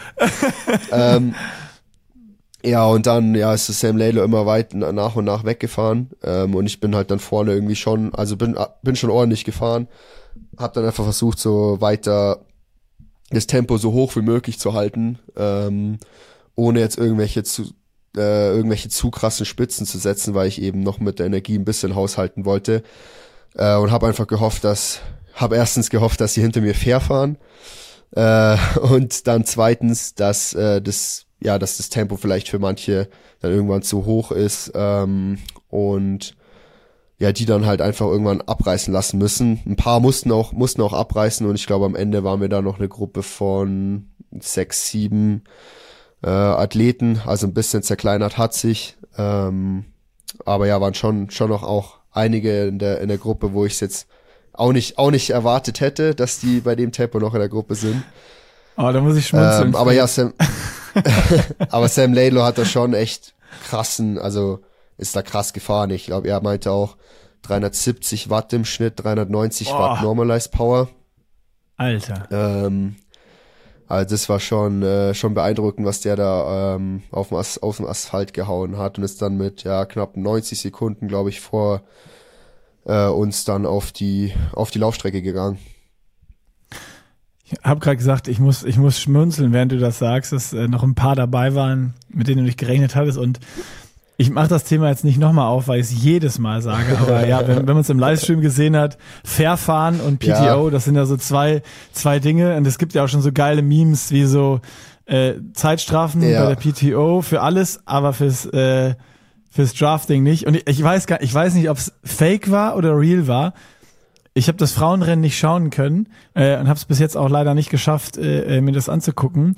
Ja, und dann, ist Sam Laidlaw immer weit nach und nach weggefahren, und ich bin halt dann vorne irgendwie schon, also bin schon ordentlich gefahren, hab dann einfach versucht, so weiter das Tempo so hoch wie möglich zu halten, ohne jetzt irgendwelche zu krassen Spitzen zu setzen, weil ich eben noch mit der Energie ein bisschen haushalten wollte, und habe einfach erstens gehofft, dass sie hinter mir fair fahren, und dann zweitens, dass das Tempo vielleicht für manche dann irgendwann zu hoch ist, und ja, die dann halt einfach irgendwann abreißen lassen müssen. Ein paar mussten auch abreißen und ich glaube, am Ende waren wir da noch eine Gruppe von 6, 7 Athleten, also ein bisschen zerkleinert hat sich, aber ja, waren schon noch auch einige in der Gruppe, wo ich es jetzt auch nicht erwartet hätte, dass die bei dem Tempo noch in der Gruppe sind. Oh, da muss ich schmunzeln. Aber ja, aber Sam Laidlaw hat da schon echt ist da krass gefahren. Ich glaube, er meinte auch 370 Watt im Schnitt, 390 Watt Normalized Power. Alter. Also das war schon beeindruckend, was der da auf dem Asphalt gehauen hat und ist dann mit knapp 90 Sekunden, glaube ich, vor uns dann auf die Laufstrecke gegangen. Ich habe gerade gesagt, ich muss schmunzeln, während du das sagst, dass noch ein paar dabei waren, mit denen du nicht gerechnet hattest, und ich mache das Thema jetzt nicht nochmal auf, weil ich es jedes Mal sage, aber ja, wenn man es im Livestream gesehen hat, Fairfahren und PTO, das sind ja so zwei Dinge, und es gibt ja auch schon so geile Memes wie so Zeitstrafen bei der PTO für alles, aber fürs Drafting nicht, und ich weiß nicht, ob es fake war oder real war. Ich habe das Frauenrennen nicht schauen können und habe es bis jetzt auch leider nicht geschafft, mir das anzugucken,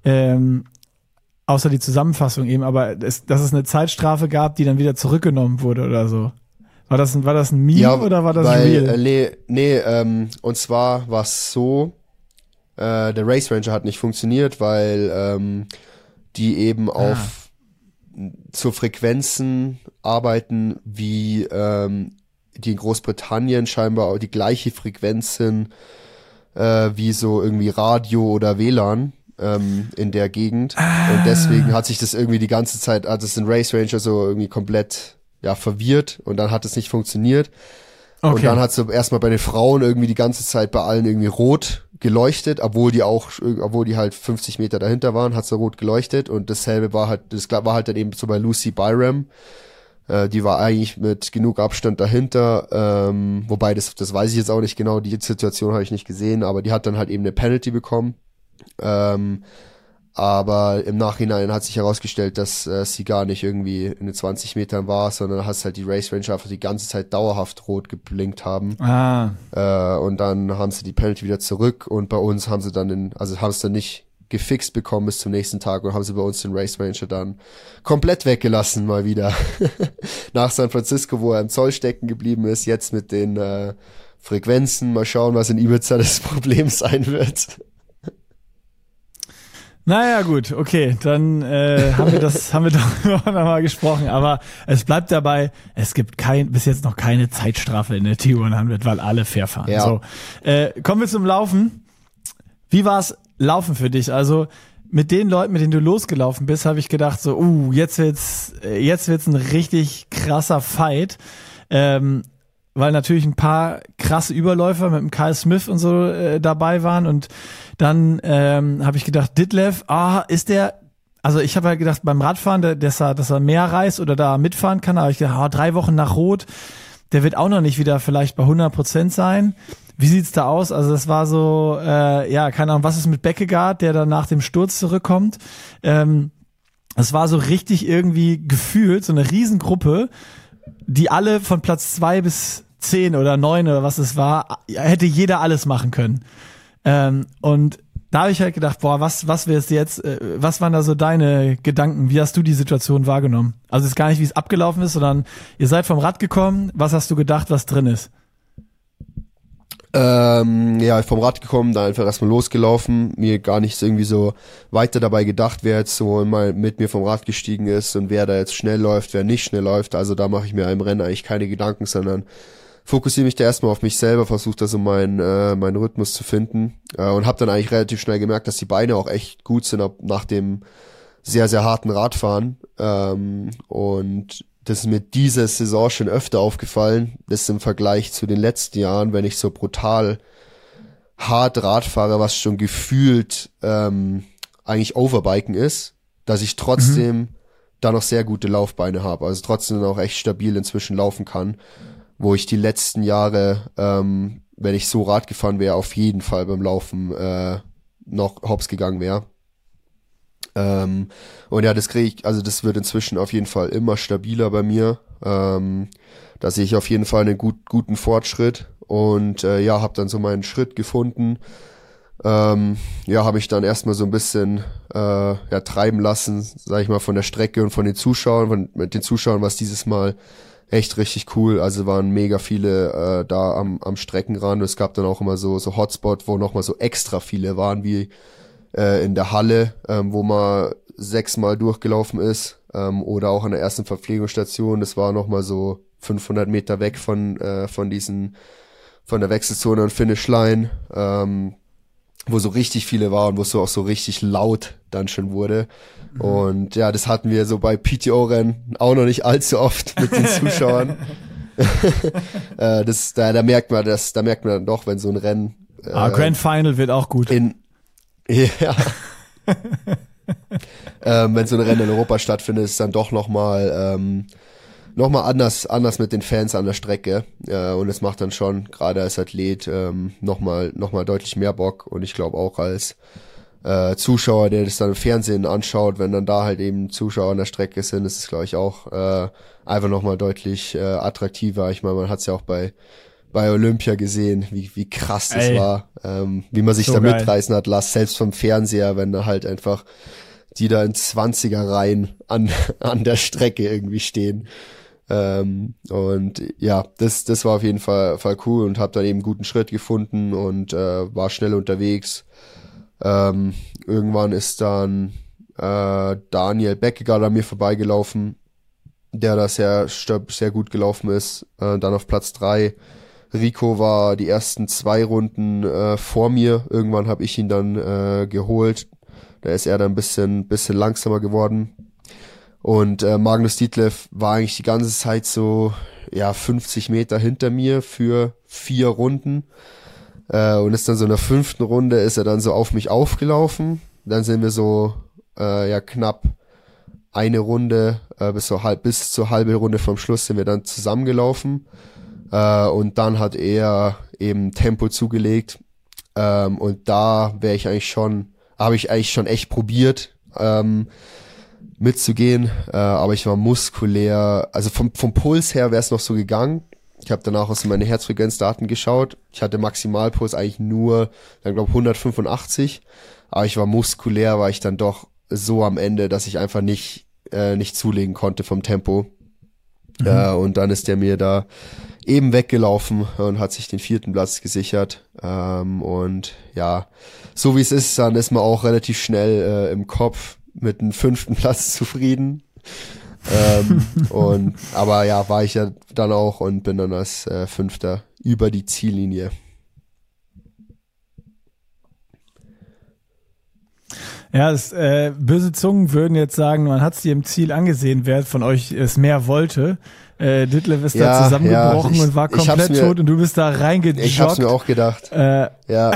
außer die Zusammenfassung eben, aber dass es eine Zeitstrafe gab, die dann wieder zurückgenommen wurde oder so. War das ein Meme oder war das real? Und zwar war es so, der Race Ranger hat nicht funktioniert, weil die eben zu Frequenzen arbeiten wie die in Großbritannien scheinbar auch die gleiche Frequenz sind wie so irgendwie Radio oder WLAN in der Gegend. Und deswegen hat sich das irgendwie die ganze Zeit, hat es den Race Ranger so irgendwie komplett verwirrt und dann hat es nicht funktioniert. Okay. Und dann hat es so erstmal bei den Frauen irgendwie die ganze Zeit bei allen irgendwie rot geleuchtet, obwohl die halt 50 Meter dahinter waren, hat so rot geleuchtet und dasselbe war halt dann eben so bei Lucy Byram. Die war eigentlich mit genug Abstand dahinter, wobei das weiß ich jetzt auch nicht genau, die Situation habe ich nicht gesehen, aber die hat dann halt eben eine Penalty bekommen. Aber im Nachhinein hat sich herausgestellt, dass sie gar nicht irgendwie in den 20 Metern war, sondern hast halt die Race Ranger einfach die ganze Zeit dauerhaft rot geblinkt haben. Und dann haben sie die Penalty wieder zurück und bei uns haben sie dann haben es dann nicht gefixt bekommen bis zum nächsten Tag und haben sie bei uns den Race Ranger dann komplett weggelassen mal wieder. Nach San Francisco, wo er im Zoll stecken geblieben ist, jetzt mit den Frequenzen. Mal schauen, was in Ibiza das Problem sein wird. Naja, gut, okay, dann haben wir darüber nochmal gesprochen, aber es bleibt dabei, es gibt bis jetzt noch keine Zeitstrafe in der T100, weil alle fair fahren. Ja. So, kommen wir zum Laufen. Wie war's Laufen für dich? Also mit den Leuten, mit denen du losgelaufen bist, habe ich gedacht so, jetzt wird's ein richtig krasser Fight. Weil natürlich ein paar krasse Überläufer mit dem Kyle Smith und so dabei waren und dann habe ich gedacht, Ditlev, also ich habe halt gedacht beim Radfahren, dass er mehr reist oder da mitfahren kann, aber ich gedacht, 3 Wochen nach Rot, der wird auch noch nicht wieder vielleicht bei 100% sein. Wie sieht's da aus? Also das war so, keine Ahnung, was ist mit Beckegaard, der dann nach dem Sturz zurückkommt. Es war so richtig irgendwie gefühlt, so eine Riesengruppe, die alle von Platz 2 bis 10 oder 9 oder was es war, hätte jeder alles machen können. Und da habe ich halt gedacht, was wär's jetzt, was waren da so deine Gedanken? Wie hast du die Situation wahrgenommen? Also es ist gar nicht, wie es abgelaufen ist, sondern ihr seid vom Rad gekommen, was hast du gedacht, was drin ist? Vom Rad gekommen, da einfach erstmal losgelaufen, mir gar nicht irgendwie so weiter dabei gedacht, wer jetzt so mal mit mir vom Rad gestiegen ist und wer da jetzt schnell läuft, wer nicht schnell läuft, also da mache ich mir im Rennen eigentlich keine Gedanken, sondern fokussiere mich da erstmal auf mich selber, versuche da so meinen Rhythmus zu finden und habe dann eigentlich relativ schnell gemerkt, dass die Beine auch echt gut sind nach dem sehr, sehr harten Radfahren und das ist mir diese Saison schon öfter aufgefallen, das ist im Vergleich zu den letzten Jahren, wenn ich so brutal hart Rad fahre, was schon gefühlt eigentlich Overbiken ist, dass ich trotzdem da noch sehr gute Laufbeine habe, also trotzdem auch echt stabil inzwischen laufen kann, wo ich die letzten Jahre, wenn ich so Rad gefahren wäre, auf jeden Fall beim Laufen noch hops gegangen wäre. Und ja, das wird inzwischen auf jeden Fall immer stabiler bei mir. Da sehe ich auf jeden Fall einen guten Fortschritt und habe dann so meinen Schritt gefunden. Habe ich dann erstmal so ein bisschen treiben lassen, sag ich mal, von der Strecke und von den Zuschauern, mit den Zuschauern war es dieses Mal echt richtig cool. Also waren mega viele da am Streckenrand. Es gab dann auch immer so Hotspot, wo nochmal so extra viele waren, wie in der Halle, wo man 6-mal durchgelaufen ist, oder auch an der ersten Verpflegungsstation. Das war nochmal so 500 Meter weg von der Wechselzone und Finishline, wo so richtig viele waren, wo es so auch so richtig laut dann schon wurde. Und ja, das hatten wir so bei PTO-Rennen auch noch nicht allzu oft mit den Zuschauern. Da merkt man dann doch, wenn so ein Rennen Grand Final wird auch gut. Ja. Wenn so ein Rennen in Europa stattfindet, ist es dann doch nochmal anders mit den Fans an der Strecke. Und es macht dann schon, gerade als Athlet, nochmal deutlich mehr Bock. Und ich glaube auch als Zuschauer, der das dann im Fernsehen anschaut, wenn dann da halt eben Zuschauer an der Strecke sind, ist es, glaube ich, auch einfach nochmal deutlich attraktiver. Ich meine, man hat es ja auch bei Olympia gesehen, wie krass das war, wie man sich so da mitreißen hat lassen, selbst vom Fernseher, wenn da halt einfach die da in 20er-Reihen an der Strecke irgendwie stehen. Und ja, das war auf jeden Fall cool und habe dann eben einen guten Schritt gefunden und war schnell unterwegs. Irgendwann ist dann Daniel Beckegaard an mir vorbeigelaufen, der da sehr gut gelaufen ist, dann auf Platz 3. Rico war die ersten 2 Runden vor mir. Irgendwann habe ich ihn dann geholt. Da ist er dann ein bisschen langsamer geworden. Und Magnus Ditlev war eigentlich die ganze Zeit so 50 Meter hinter mir für 4 Runden. und ist dann so in der 5. Runde ist er dann so auf mich aufgelaufen. Dann sind wir so knapp eine Runde, bis zur halbe Runde vom Schluss sind wir dann zusammengelaufen. Und dann hat er eben Tempo zugelegt. Und da habe ich eigentlich schon echt probiert, mitzugehen. Aber ich war muskulär, also vom Puls her wäre es noch so gegangen. Ich habe danach aus meine Herzfrequenzdaten geschaut. Ich hatte Maximalpuls eigentlich nur, dann glaube 185. Aber ich war muskulär, war ich dann doch so am Ende, dass ich einfach nicht zulegen konnte vom Tempo. Und dann ist der mir da eben weggelaufen und hat sich den 4. Platz gesichert. Und ja, so wie es ist, dann ist man auch relativ schnell im Kopf mit dem 5. Platz zufrieden. Aber ja, war ich ja dann auch und bin dann als 5. über die Ziellinie. Ja, böse Zungen würden jetzt sagen, man hat es dir im Ziel angesehen, wer von euch es mehr wollte. Ditlev ist da zusammengebrochen und war komplett tot und du bist da reingejoggt. Ich hab's mir auch gedacht. Ja.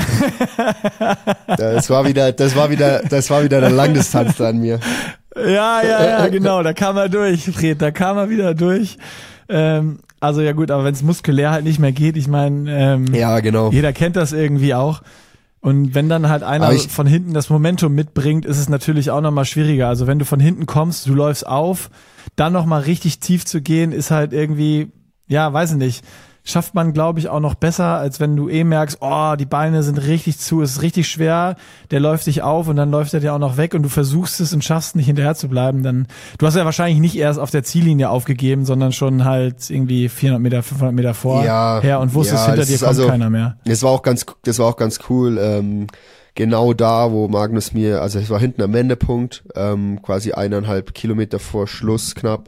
Das war wieder der Langdistanz an mir. Ja, genau, da kam er durch, Fred, da kam er wieder durch. Also ja gut, aber wenn es muskulär halt nicht mehr geht, ich meine, ja, genau. Jeder kennt das irgendwie auch. Und wenn dann halt einer von hinten das Momentum mitbringt, ist es natürlich auch nochmal schwieriger. Also wenn du von hinten kommst, du läufst auf, dann nochmal richtig tief zu gehen, ist halt irgendwie, ja, weiß ich nicht, schafft man, glaube ich, auch noch besser, als wenn du merkst, oh, die Beine sind richtig zu, es ist richtig schwer, der läuft dich auf und dann läuft er dir auch noch weg und du versuchst es und schaffst nicht hinterher zu bleiben, dann, du hast ja wahrscheinlich nicht erst auf der Ziellinie aufgegeben, sondern schon halt irgendwie 400 Meter, 500 Meter vorher und wusstest, hinter dir kommt keiner mehr. Das war auch ganz cool, genau da, wo Magnus mir, also ich war hinten am Wendepunkt, quasi 1,5 Kilometer vor Schluss knapp.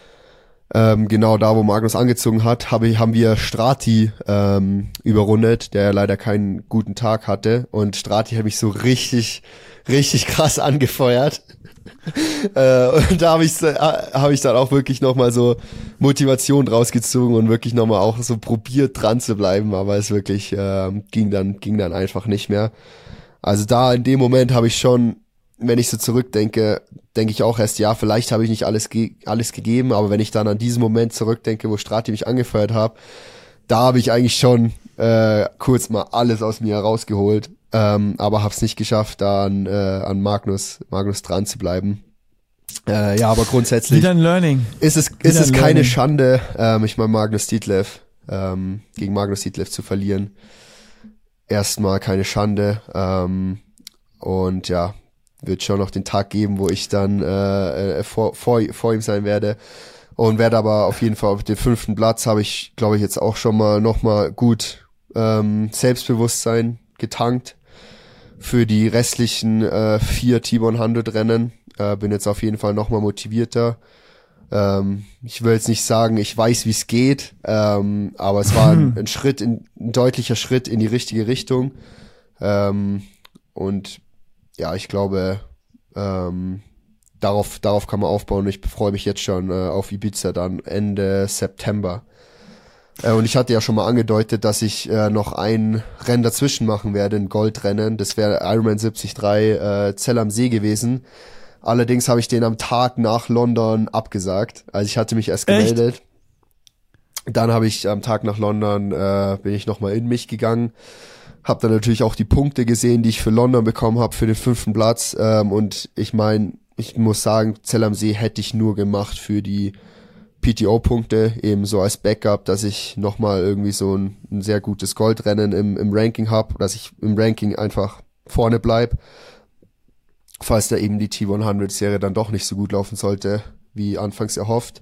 Genau da, wo Magnus angezogen hat, haben wir Strati überrundet, der leider keinen guten Tag hatte. Und Strati hat mich so richtig, richtig krass angefeuert. Und da habe ich dann auch wirklich nochmal so Motivation draus gezogen und wirklich nochmal auch so probiert dran zu bleiben. Aber es wirklich ging dann einfach nicht mehr. Also da in dem Moment habe ich schon, wenn ich so zurückdenke, denke ich auch erst, ja, vielleicht habe ich nicht alles gegeben, aber wenn ich dann an diesen Moment zurückdenke, wo Strati mich angefeuert hat, da habe ich eigentlich schon kurz mal alles aus mir rausgeholt, aber habe es nicht geschafft, da an Magnus dran zu bleiben. Ja, aber grundsätzlich wieder ein Learning. Ist es keine Schande, ich meine Magnus Ditlev, gegen Magnus Ditlev zu verlieren. Erstmal keine Schande, und ja, wird schon noch den Tag geben, wo ich dann vor ihm sein werde und werde aber auf jeden Fall auf den 5. Platz habe ich, glaube ich, jetzt auch schon mal nochmal gut Selbstbewusstsein getankt für die restlichen 4 T100 Rennen. Bin jetzt auf jeden Fall nochmal motivierter. Ich will jetzt nicht sagen, ich weiß, wie es geht, aber es war ein deutlicher Schritt in die richtige Richtung. Und ja, ich glaube, darauf kann man aufbauen. Ich freue mich jetzt schon auf Ibiza dann Ende September. Und ich hatte ja schon mal angedeutet, dass ich noch ein Rennen dazwischen machen werde, ein Goldrennen. Das wäre Ironman 73 Zell am See gewesen. Allerdings habe ich den am Tag nach London abgesagt. Also ich hatte mich erst gemeldet. Dann habe ich am Tag nach London, bin ich nochmal in mich gegangen. Hab dann natürlich auch die Punkte gesehen, die ich für London bekommen habe, für den 5. Platz. Und ich meine, ich muss sagen, Zell am See hätte ich nur gemacht für die PTO-Punkte, eben so als Backup, dass ich nochmal irgendwie so ein sehr gutes Goldrennen im Ranking habe, dass ich im Ranking einfach vorne bleib, falls da eben die T100-Serie dann doch nicht so gut laufen sollte, wie anfangs erhofft.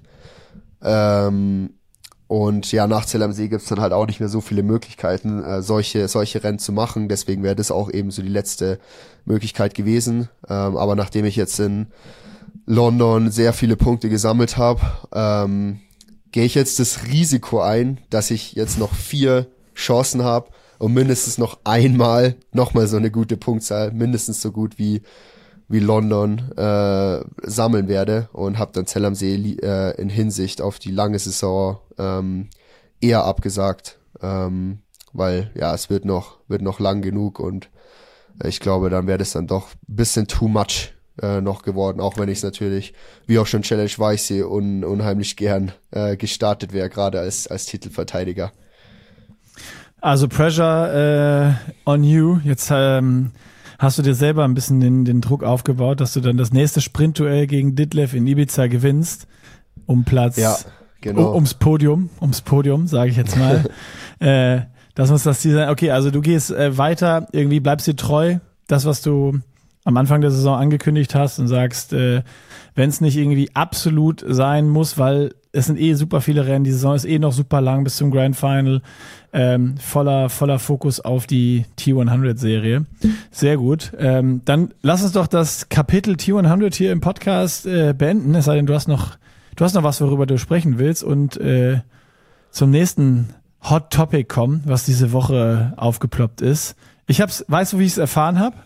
Und ja, nach Zell am See gibt's dann halt auch nicht mehr so viele Möglichkeiten, solche Rennen zu machen. Deswegen wäre das auch eben so die letzte Möglichkeit gewesen. Aber nachdem ich jetzt in London sehr viele Punkte gesammelt habe, gehe ich jetzt das Risiko ein, dass ich jetzt noch 4 Chancen habe und mindestens noch einmal nochmal so eine gute Punktzahl, mindestens so gut wie London sammeln werde und habe dann Zell am See in Hinsicht auf die lange Saison eher abgesagt, weil ja, es wird noch lang genug und ich glaube, dann wäre das dann doch ein bisschen too much noch geworden, auch wenn ich es natürlich, wie auch schon Challenge Weiß sehe, unheimlich gern gestartet wäre, gerade als Titelverteidiger. Also Pressure on you. Jetzt hast du dir selber ein bisschen den Druck aufgebaut, dass du dann das nächste Sprintduell gegen Ditlev in Ibiza gewinnst, um Platz, ja, genau. ums Podium, sage ich jetzt mal. Das muss das Ziel sein. Okay, also du gehst weiter, irgendwie bleibst dir treu, das, was du am Anfang der Saison angekündigt hast und sagst, wenn es nicht irgendwie absolut sein muss, weil es sind super viele Rennen, die Saison ist noch super lang bis zum Grand Final, voller Fokus auf die T100-Serie. Sehr gut. Dann lass uns doch das Kapitel T100 hier im Podcast beenden, es sei denn, du hast noch was, worüber du sprechen willst und zum nächsten Hot Topic kommen, was diese Woche aufgeploppt ist. Weißt du, wie ich es erfahren habe?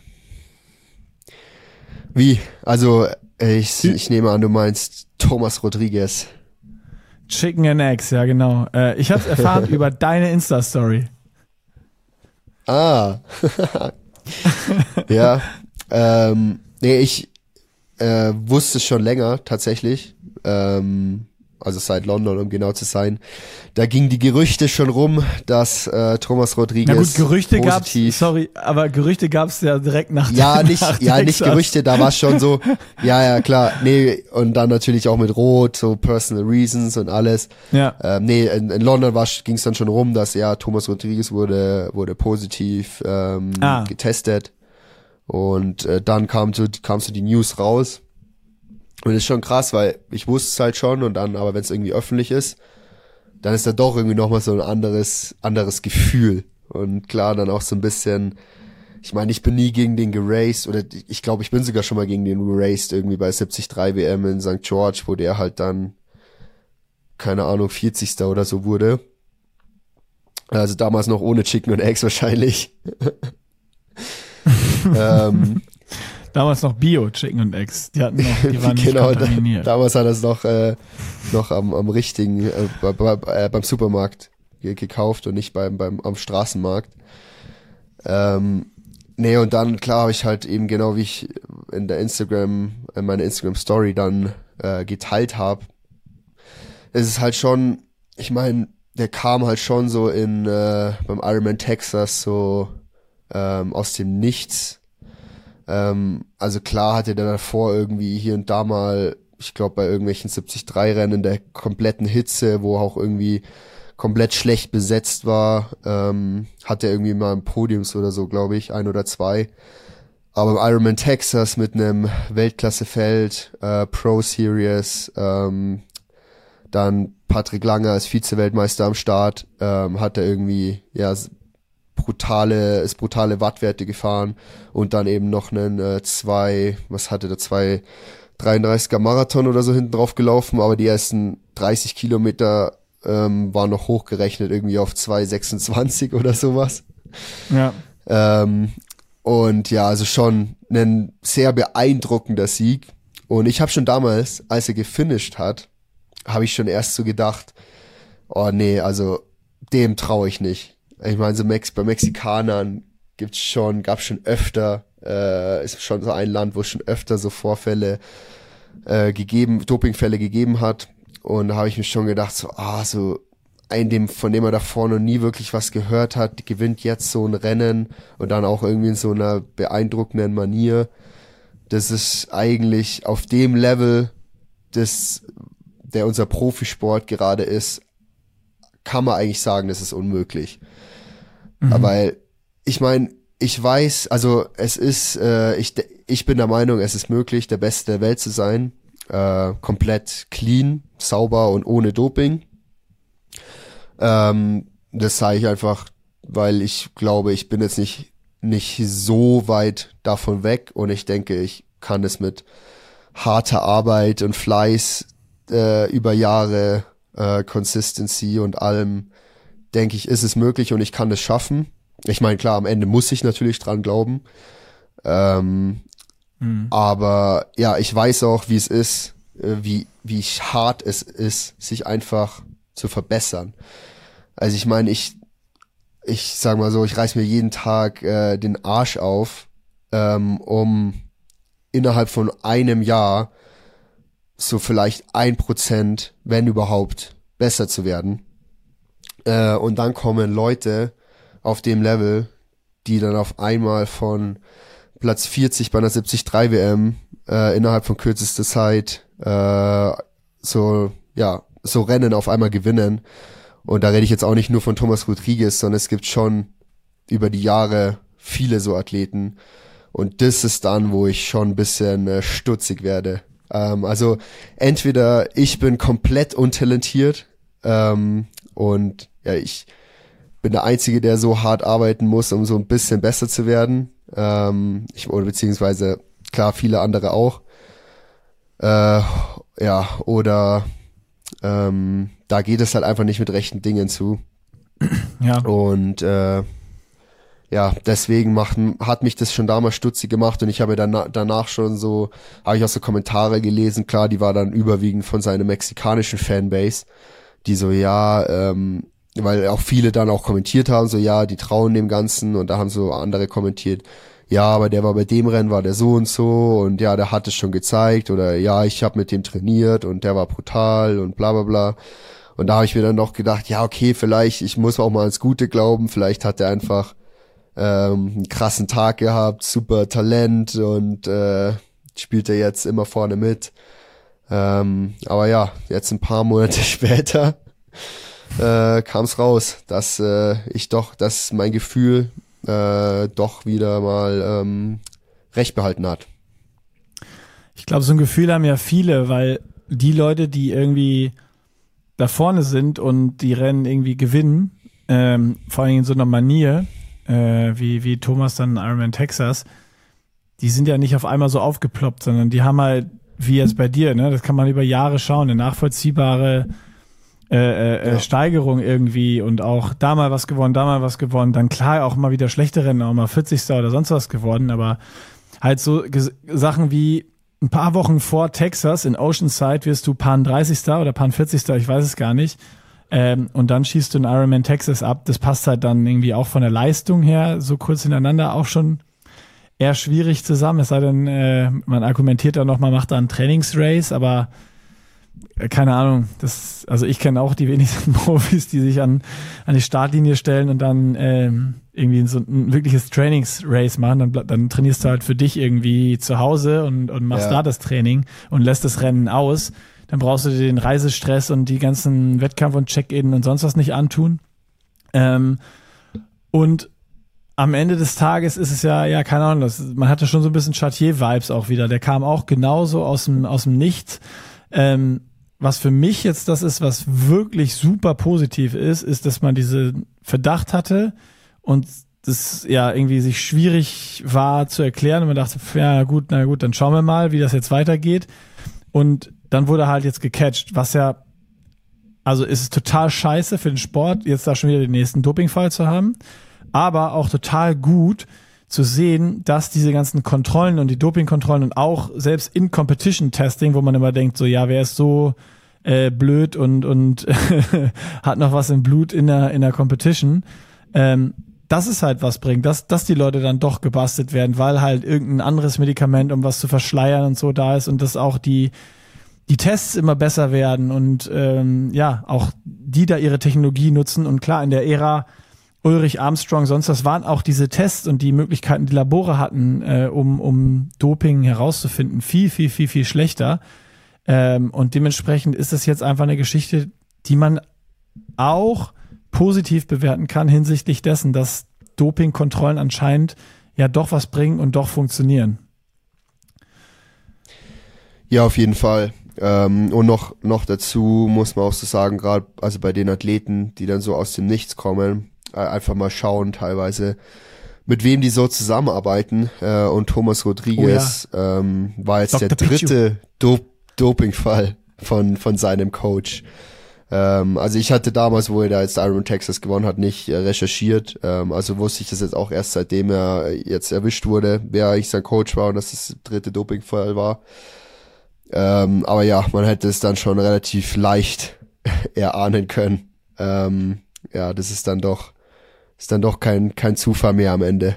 Wie? Also ich nehme an, du meinst Thomas Rodriguez. Chicken and Eggs, ja genau. Ich habe es erfahren über deine Insta-Story. Ah. Ja. Nee, ich wusste schon länger tatsächlich. Also seit London, um genau zu sein. Da gingen die Gerüchte schon rum, dass Thomas Rodriguez. Na gut, Gerüchte gab's ja direkt nach nicht Gerüchte, da war schon so, ja, klar, nee, und dann natürlich auch mit Rot, so Personal Reasons und alles. Ja. In London ging's dann schon rum, dass Thomas Rodriguez wurde positiv getestet. Und dann kam so die News raus. Und das ist schon krass, weil ich wusste es halt schon und dann, aber wenn es irgendwie öffentlich ist, dann ist da doch irgendwie nochmal so ein anderes Gefühl. Und klar, dann auch so ein bisschen, ich meine, ich bin nie gegen den geraced oder ich glaube, ich bin sogar schon mal gegen den geraced, irgendwie bei 73 WM in St. George, wo der halt dann, keine Ahnung, 40. oder so wurde. Also damals noch ohne Chicken und Eggs wahrscheinlich. Damals noch Bio Chicken und Eggs. Die waren nicht genau, kontaminiert. Damals hat er es noch am richtigen beim Supermarkt gekauft und nicht am Straßenmarkt. Nee, und dann klar habe ich halt eben genau wie ich in meiner Instagram Story dann geteilt habe. Es ist halt schon, ich meine, der kam halt schon so beim Ironman Texas so aus dem Nichts. Also klar hatte der davor irgendwie hier und da mal, ich glaube bei irgendwelchen 73-Rennen in der kompletten Hitze, wo auch irgendwie komplett schlecht besetzt war, hat er irgendwie mal ein Podiums oder so, glaube ich, 1 oder 2. Aber im Ironman Texas mit einem Weltklassefeld, Pro Series, dann Patrick Lange als Vize-Weltmeister am Start, hat er irgendwie, brutale Wattwerte gefahren und dann eben noch einen 2,33er Marathon oder so hinten drauf gelaufen, aber die ersten 30 Kilometer waren noch hochgerechnet irgendwie auf 2,26 oder sowas. Ja. Und ja, also schon ein sehr beeindruckender Sieg. Und ich habe schon damals, als er gefinisht hat, habe ich schon erst so gedacht, oh nee, also dem traue ich nicht. Ich meine, so bei Mexikanern gab's schon öfter, ist schon so ein Land, wo es schon öfter so Vorfälle Dopingfälle gegeben hat. Und da habe ich mir schon gedacht, von dem er davor noch nie wirklich was gehört hat, gewinnt jetzt so ein Rennen und dann auch irgendwie in so einer beeindruckenden Manier. Das ist eigentlich auf dem Level, der unser Profisport gerade ist, kann man eigentlich sagen, das ist unmöglich. Weil, ich meine, ich weiß, also es ist, ich bin der Meinung, es ist möglich, der Beste der Welt zu sein, komplett clean, sauber und ohne Doping. Das sage ich einfach, weil ich glaube, ich bin jetzt nicht so weit davon weg und ich denke, ich kann es mit harter Arbeit und Fleiß über Jahre, Consistency und allem, denke ich, ist es möglich und ich kann es schaffen. Ich meine, klar, am Ende muss ich natürlich dran glauben. Aber ja, ich weiß auch, wie es ist, wie hart es ist, sich einfach zu verbessern. Also ich meine, ich sag mal so, ich reiß mir jeden Tag den Arsch auf, um innerhalb von einem Jahr so vielleicht 1%, wenn überhaupt, besser zu werden. Und dann kommen Leute auf dem Level, die dann auf einmal von Platz 40 bei einer 73 WM innerhalb von kürzester Zeit so Rennen auf einmal gewinnen. Und da rede ich jetzt auch nicht nur von Thomas Rodriguez, sondern es gibt schon über die Jahre viele so Athleten. Und das ist dann, wo ich schon ein bisschen stutzig werde. Also entweder ich bin komplett untalentiert und ja, ich bin der Einzige, der so hart arbeiten muss, um so ein bisschen besser zu werden. Oder beziehungsweise, klar, viele andere auch. Oder da geht es halt einfach nicht mit rechten Dingen zu. Ja. Und deswegen hat mich das schon damals stutzig gemacht und ich habe danach schon so, habe ich auch so Kommentare gelesen, klar, die war dann überwiegend von seiner mexikanischen Fanbase, die so, weil auch viele dann auch kommentiert haben, so, ja, die trauen dem Ganzen und da haben so andere kommentiert, ja, aber der war bei dem Rennen, war der so und so und ja, der hat es schon gezeigt oder ja, ich habe mit dem trainiert und der war brutal und bla bla bla. Und da habe ich mir dann noch gedacht, ja, okay, vielleicht, ich muss auch mal ans Gute glauben, vielleicht hat er einfach einen krassen Tag gehabt, super Talent und spielt er jetzt immer vorne mit. Aber ja, jetzt ein paar Monate später kam es raus, dass dass mein Gefühl doch wieder mal recht behalten hat. Ich glaube, so ein Gefühl haben ja viele, weil die Leute, die irgendwie da vorne sind und die Rennen irgendwie gewinnen, vor allem in so einer Manier, wie Thomas dann Ironman Texas, die sind ja nicht auf einmal so aufgeploppt, sondern die haben halt, wie jetzt bei dir, ne, das kann man über Jahre schauen, eine nachvollziehbare Steigerung irgendwie und auch da mal was gewonnen, dann klar auch mal wieder schlechte Rennen, auch mal 40. oder sonst was geworden, aber halt so Sachen wie ein paar Wochen vor Texas in Oceanside wirst du Pan 30. oder Pan 40. Ich weiß es gar nicht. Und dann schießt du in Ironman Texas ab. Das passt halt dann irgendwie auch von der Leistung her so kurz hintereinander auch schon eher schwierig zusammen. Es sei denn, man argumentiert da nochmal, macht da einen Trainingsrace, aber keine Ahnung. Also ich kenne auch die wenigsten Profis, die sich an die Startlinie stellen und dann irgendwie so ein wirkliches Trainingsrace machen. Dann trainierst du halt für dich irgendwie zu Hause und machst da das Training und lässt das Rennen aus. Dann brauchst du dir den Reisestress und die ganzen Wettkampf- und Check-in und sonst was nicht antun. Und am Ende des Tages ist es ja keine Ahnung, man hatte schon so ein bisschen Chartier-Vibes auch wieder. Der kam auch genauso aus dem Nichts. Was für mich jetzt das ist, was wirklich super positiv ist, dass man diese Verdacht hatte und das ja irgendwie sich schwierig war zu erklären und man dachte, ja gut, na gut, dann schauen wir mal, wie das jetzt weitergeht. Und dann wurde halt jetzt gecatcht, was ja, also ist es total scheiße für den Sport, jetzt da schon wieder den nächsten Dopingfall zu haben, aber auch total gut zu sehen, dass diese ganzen Kontrollen und die Dopingkontrollen und auch selbst in Competition-Testing, wo man immer denkt, so ja, wer ist so blöd und hat noch was im Blut in der Competition, dass es halt was bringt, dass die Leute dann doch gebastelt werden, weil halt irgendein anderes Medikament, um was zu verschleiern und so da ist und dass auch die Tests immer besser werden und auch die da ihre Technologie nutzen und klar, in der Ära Ulrich Armstrong, sonst was waren auch diese Tests und die Möglichkeiten, die Labore hatten, um Doping herauszufinden, viel, viel, viel, viel schlechter. Und dementsprechend ist das jetzt einfach eine Geschichte, die man auch positiv bewerten kann hinsichtlich dessen, dass Dopingkontrollen anscheinend ja doch was bringen und doch funktionieren. Ja, auf jeden Fall. Und noch dazu muss man auch so sagen, gerade also bei den Athleten, die dann so aus dem Nichts kommen, einfach mal schauen teilweise, mit wem die so zusammenarbeiten. Und Thomas Rodriguez war jetzt Dr. der dritte Dopingfall von seinem Coach. Also ich hatte damals, wo er da jetzt Ironman Texas gewonnen hat, nicht recherchiert. Also wusste ich das jetzt auch erst, seitdem er jetzt erwischt wurde, wer eigentlich sein Coach war und dass das der dritte Dopingfall war. Aber ja, man hätte es dann schon relativ leicht erahnen können. Das ist dann doch ist dann doch kein Zufall mehr am Ende.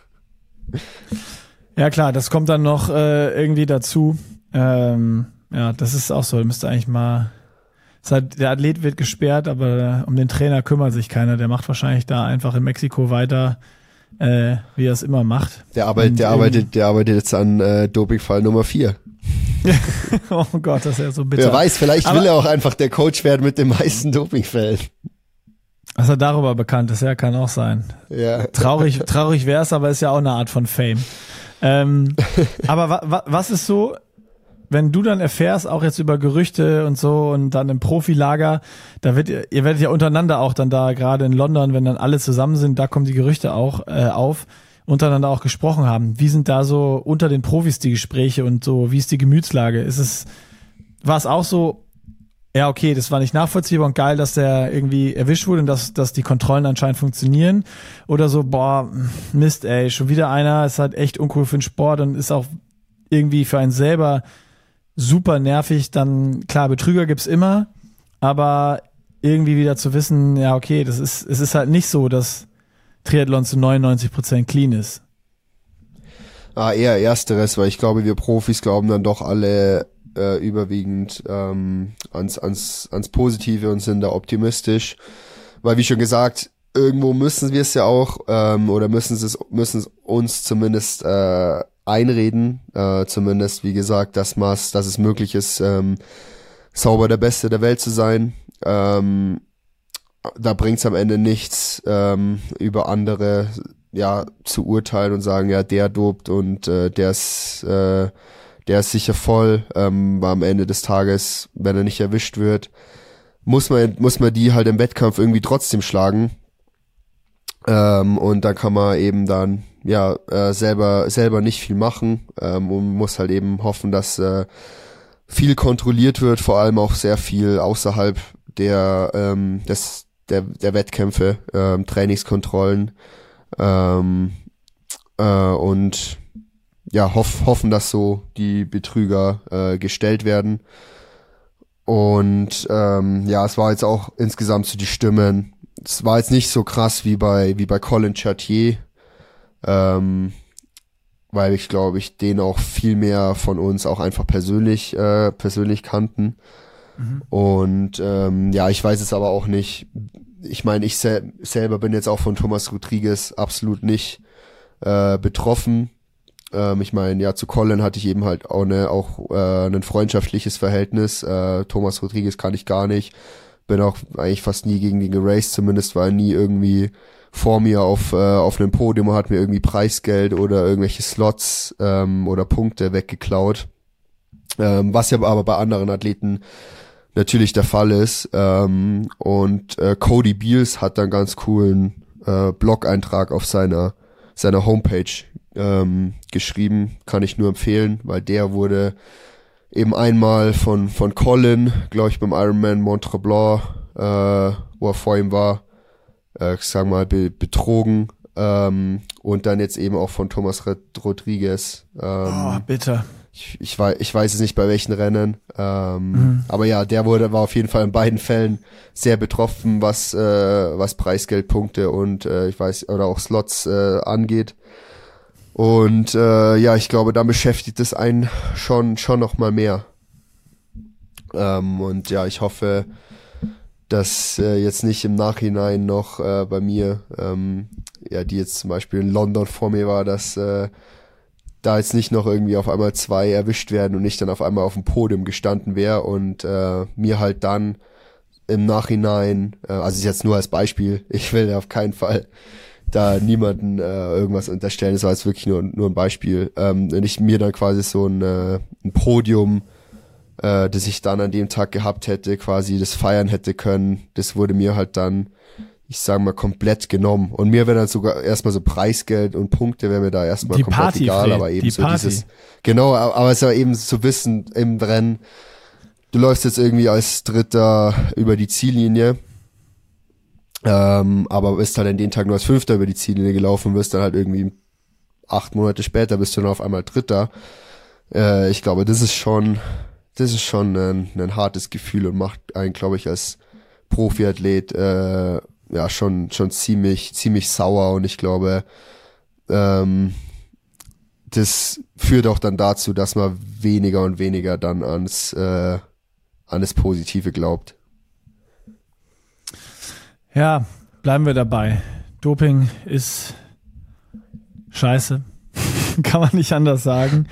Ja klar, das kommt dann noch irgendwie dazu. Ja, das ist auch so. Müsste eigentlich mal. Der Athlet wird gesperrt, aber um den Trainer kümmert sich keiner. Der macht wahrscheinlich da einfach in Mexiko weiter, wie er es immer macht. Der arbeitet jetzt an Dopingfall Nummer 4. Oh Gott, das ist ja so bitter. Wer weiß, vielleicht will er auch einfach der Coach werden mit den meisten Dopingfällen. Was er darüber bekannt ist, ja, kann auch sein. Ja. Traurig wäre es, aber ist ja auch eine Art von Fame. Aber was ist so, wenn du dann erfährst, auch jetzt über Gerüchte und so und dann im Profilager, ihr werdet ja untereinander auch dann da, gerade in London, wenn dann alle zusammen sind, da kommen die Gerüchte auch auf, untereinander auch gesprochen haben. Wie sind da so unter den Profis die Gespräche und so, wie ist die Gemütslage? War es auch so, ja okay, das war nicht nachvollziehbar und geil, dass der irgendwie erwischt wurde und dass die Kontrollen anscheinend funktionieren? Oder so, boah, Mist ey, schon wieder einer, ist halt echt uncool für den Sport und ist auch irgendwie für einen selber super nervig, dann klar, Betrüger gibt's immer, aber irgendwie wieder zu wissen, ja okay, es ist halt nicht so, dass Triathlon zu 99% clean ist. Eher ersteres, weil ich glaube, wir Profis glauben dann doch alle überwiegend ans Positive und sind da optimistisch, weil wie schon gesagt, irgendwo müssen wir es ja auch oder müssen es uns zumindest einreden, zumindest wie gesagt, dass es möglich ist, sauber der Beste der Welt zu sein. Da bringt's am Ende nichts, über andere ja zu urteilen und sagen, ja, der dopt und der ist sicher voll, weil am Ende des Tages, wenn er nicht erwischt wird, muss man die halt im Wettkampf irgendwie trotzdem schlagen. Und da kann man eben dann ja selber nicht viel machen und muss halt eben hoffen, dass viel kontrolliert wird, vor allem auch sehr viel außerhalb der Wettkämpfe, Trainingskontrollen und ja hoffen, dass so die Betrüger gestellt werden. Und ja, es war jetzt auch insgesamt so die Stimmen. Es war jetzt nicht so krass wie bei Colin Chartier, weil ich glaube, den auch viel mehr von uns auch einfach persönlich kannten. Mhm. Und ja, ich weiß es aber auch nicht. Ich meine, ich selber bin jetzt auch von Thomas Rodriguez absolut nicht betroffen. Ich meine, ja, zu Colin hatte ich eben halt auch ein freundschaftliches Verhältnis. Thomas Rodriguez kann ich gar nicht. Bin auch eigentlich fast nie gegen den geraced, zumindest war er nie irgendwie vor mir auf einem Podium und hat mir irgendwie Preisgeld oder irgendwelche Slots oder Punkte weggeklaut. Was ja aber bei anderen Athleten natürlich der Fall ist. Und Cody Beals hat dann ganz coolen Blog-Eintrag auf seiner Homepage geschrieben, kann ich nur empfehlen, weil der wurde eben einmal von Colin, glaube ich, beim Ironman Mont Tremblant, wo er vor ihm war, sagen wir mal, betrogen, und dann jetzt eben auch von Thomas Rodriguez. Bitte. Ich weiß es nicht bei welchen Rennen, aber ja, der war auf jeden Fall in beiden Fällen sehr betroffen, was Preisgeldpunkte und oder auch Slots angeht. Und ja, ich glaube, da beschäftigt es einen schon noch mal mehr. Und ja, ich hoffe, dass jetzt nicht im Nachhinein noch bei mir, ja, die jetzt zum Beispiel in London vor mir war, dass da jetzt nicht noch irgendwie auf einmal 2 erwischt werden und ich dann auf einmal auf dem Podium gestanden wäre und mir halt dann im Nachhinein, also ist jetzt nur als Beispiel, ich will auf keinen Fall da niemanden irgendwas unterstellen, das war jetzt wirklich nur ein Beispiel, wenn ich mir dann quasi so ein Podium, das ich dann an dem Tag gehabt hätte, quasi das feiern hätte können, das wurde mir halt dann, ich sage mal, komplett genommen. Und mir wäre dann sogar erstmal so Preisgeld und Punkte wäre mir da erstmal komplett Party, egal, aber eben so Party. Dieses, genau, aber es war eben zu wissen im Rennen, du läufst jetzt irgendwie als Dritter über die Ziellinie, aber bist halt an den Tag nur als Fünfter über die Ziellinie gelaufen und wirst dann halt irgendwie 8 Monate später bist du dann auf einmal Dritter. Ich glaube, das ist schon ein hartes Gefühl und macht einen, glaube ich, als Profiathlet ja schon ziemlich sauer, und ich glaube, das führt auch dann dazu, dass man weniger und weniger dann an das Positive glaubt. Ja, bleiben wir dabei. Doping ist scheiße. Kann man nicht anders sagen.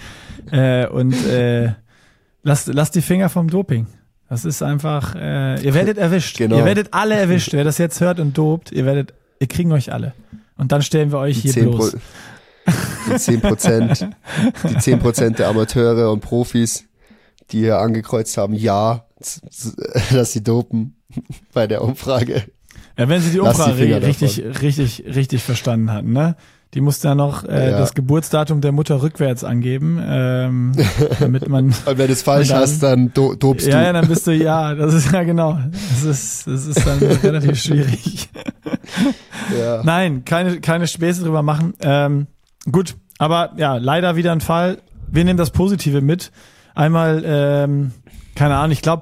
Lasst die Finger vom Doping. Das ist einfach, ihr werdet erwischt. Genau. Ihr werdet alle erwischt. Wer das jetzt hört und dopt, wir kriegen euch alle. Und dann stellen wir euch hier bloß. Die 10% der Amateure und Profis, die hier angekreuzt haben, ja, dass sie dopen bei der Umfrage. Ja, wenn sie die Umfrage richtig verstanden hatten, ne? Die musste ja noch das Geburtsdatum der Mutter rückwärts angeben, damit man. Und wenn du es falsch hast, dann dopst du. Ja, dann bist du, das ist ja genau. Das ist dann relativ schwierig. Ja. Nein, keine Späße drüber machen. Gut, aber ja, leider wieder ein Fall. Wir nehmen das Positive mit. Einmal, keine Ahnung, ich glaube,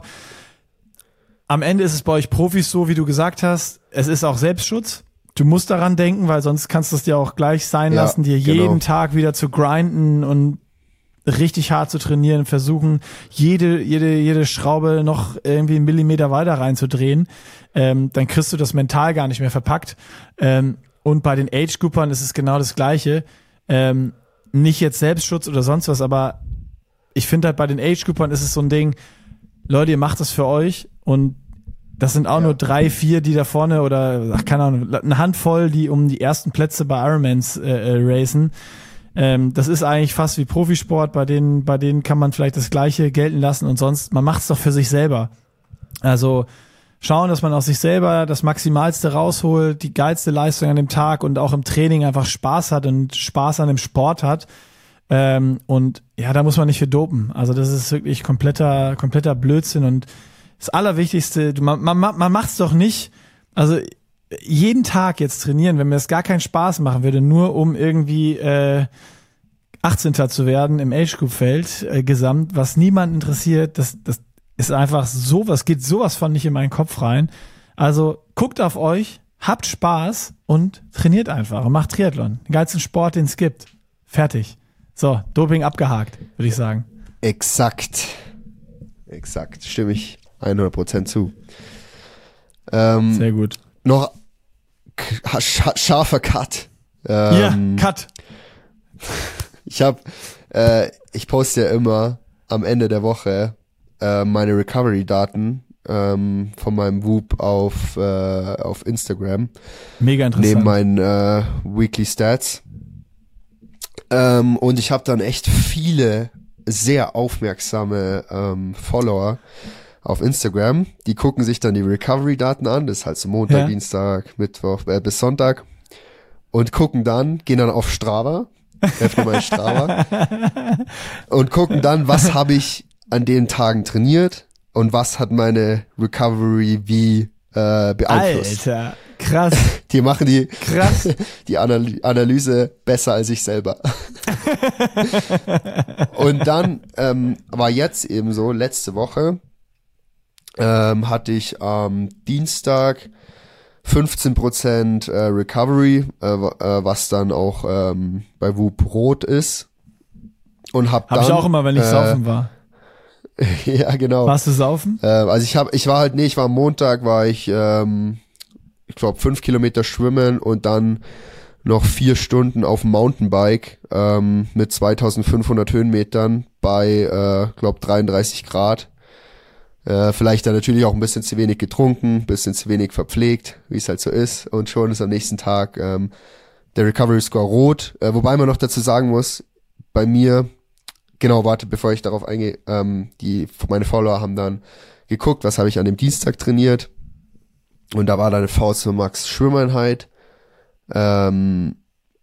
am Ende ist es bei euch Profis so, wie du gesagt hast, es ist auch Selbstschutz. Du musst daran denken, weil sonst kannst du es dir auch gleich sein lassen, dir jeden Tag wieder zu grinden und richtig hart zu trainieren, versuchen, jede Schraube noch irgendwie einen Millimeter weiter reinzudrehen. Dann kriegst du das mental gar nicht mehr verpackt. Und bei den Age-Groupern ist es genau das Gleiche. Nicht jetzt Selbstschutz oder sonst was, aber ich finde halt bei den Age-Groupern ist es so ein Ding, Leute, ihr macht das für euch, und das sind auch nur 3, 4, die da vorne, oder keine Ahnung, eine Handvoll, die um die ersten Plätze bei Ironmans racen. Das ist eigentlich fast wie Profisport, bei denen kann man vielleicht das Gleiche gelten lassen, und sonst, man macht es doch für sich selber. Also schauen, dass man aus sich selber das Maximalste rausholt, die geilste Leistung an dem Tag und auch im Training einfach Spaß hat und Spaß an dem Sport hat. Und ja, da muss man nicht für dopen. Also das ist wirklich kompletter Blödsinn, und das Allerwichtigste, man macht's doch nicht, also jeden Tag jetzt trainieren, wenn mir das gar keinen Spaß machen würde, nur um irgendwie 18. zu werden im Age-Group-Feld gesamt, was niemand interessiert, das ist einfach sowas, geht sowas von nicht in meinen Kopf rein. Also guckt auf euch, habt Spaß und trainiert einfach und macht Triathlon. Den geilsten Sport, den es gibt. Fertig. So, Doping abgehakt, würde ich sagen. Exakt, stimme ich 100% zu. Sehr gut. Noch scharfer Cut. Cut. Ich poste ja immer am Ende der Woche meine Recovery-Daten von meinem Whoop auf Instagram. Mega interessant. Neben meinen Weekly Stats. Und ich habe dann echt viele sehr aufmerksame Follower auf Instagram. Die gucken sich dann die Recovery-Daten an. Das ist halt so Montag, Dienstag, Mittwoch bis Sonntag. Und gehen dann auf Strava. Öffne mal Strava. Und gucken dann, was habe ich an den Tagen trainiert und was hat meine Recovery wie beeinflusst. Alter, krass. Die machen die Analyse besser als ich selber. Und dann war jetzt eben so, letzte Woche hatte ich am Dienstag 15% Recovery, was dann auch bei Whoop rot ist. Und hab ich auch immer, wenn ich saufen war. Ja, genau. Warst du saufen? Also ich war am Montag, ich glaube 5 Kilometer schwimmen und dann noch 4 Stunden auf dem Mountainbike mit 2500 Höhenmetern bei, glaube 33 Grad. Vielleicht dann natürlich auch ein bisschen zu wenig getrunken, ein bisschen zu wenig verpflegt, wie es halt so ist. Und schon ist am nächsten Tag der Recovery Score rot. Wobei man noch dazu sagen muss, bei mir, genau, bevor ich darauf eingehe, meine Follower haben dann geguckt, was habe ich an dem Dienstag trainiert. Und da war dann eine VO2 Max Schwimmeinheit, VO2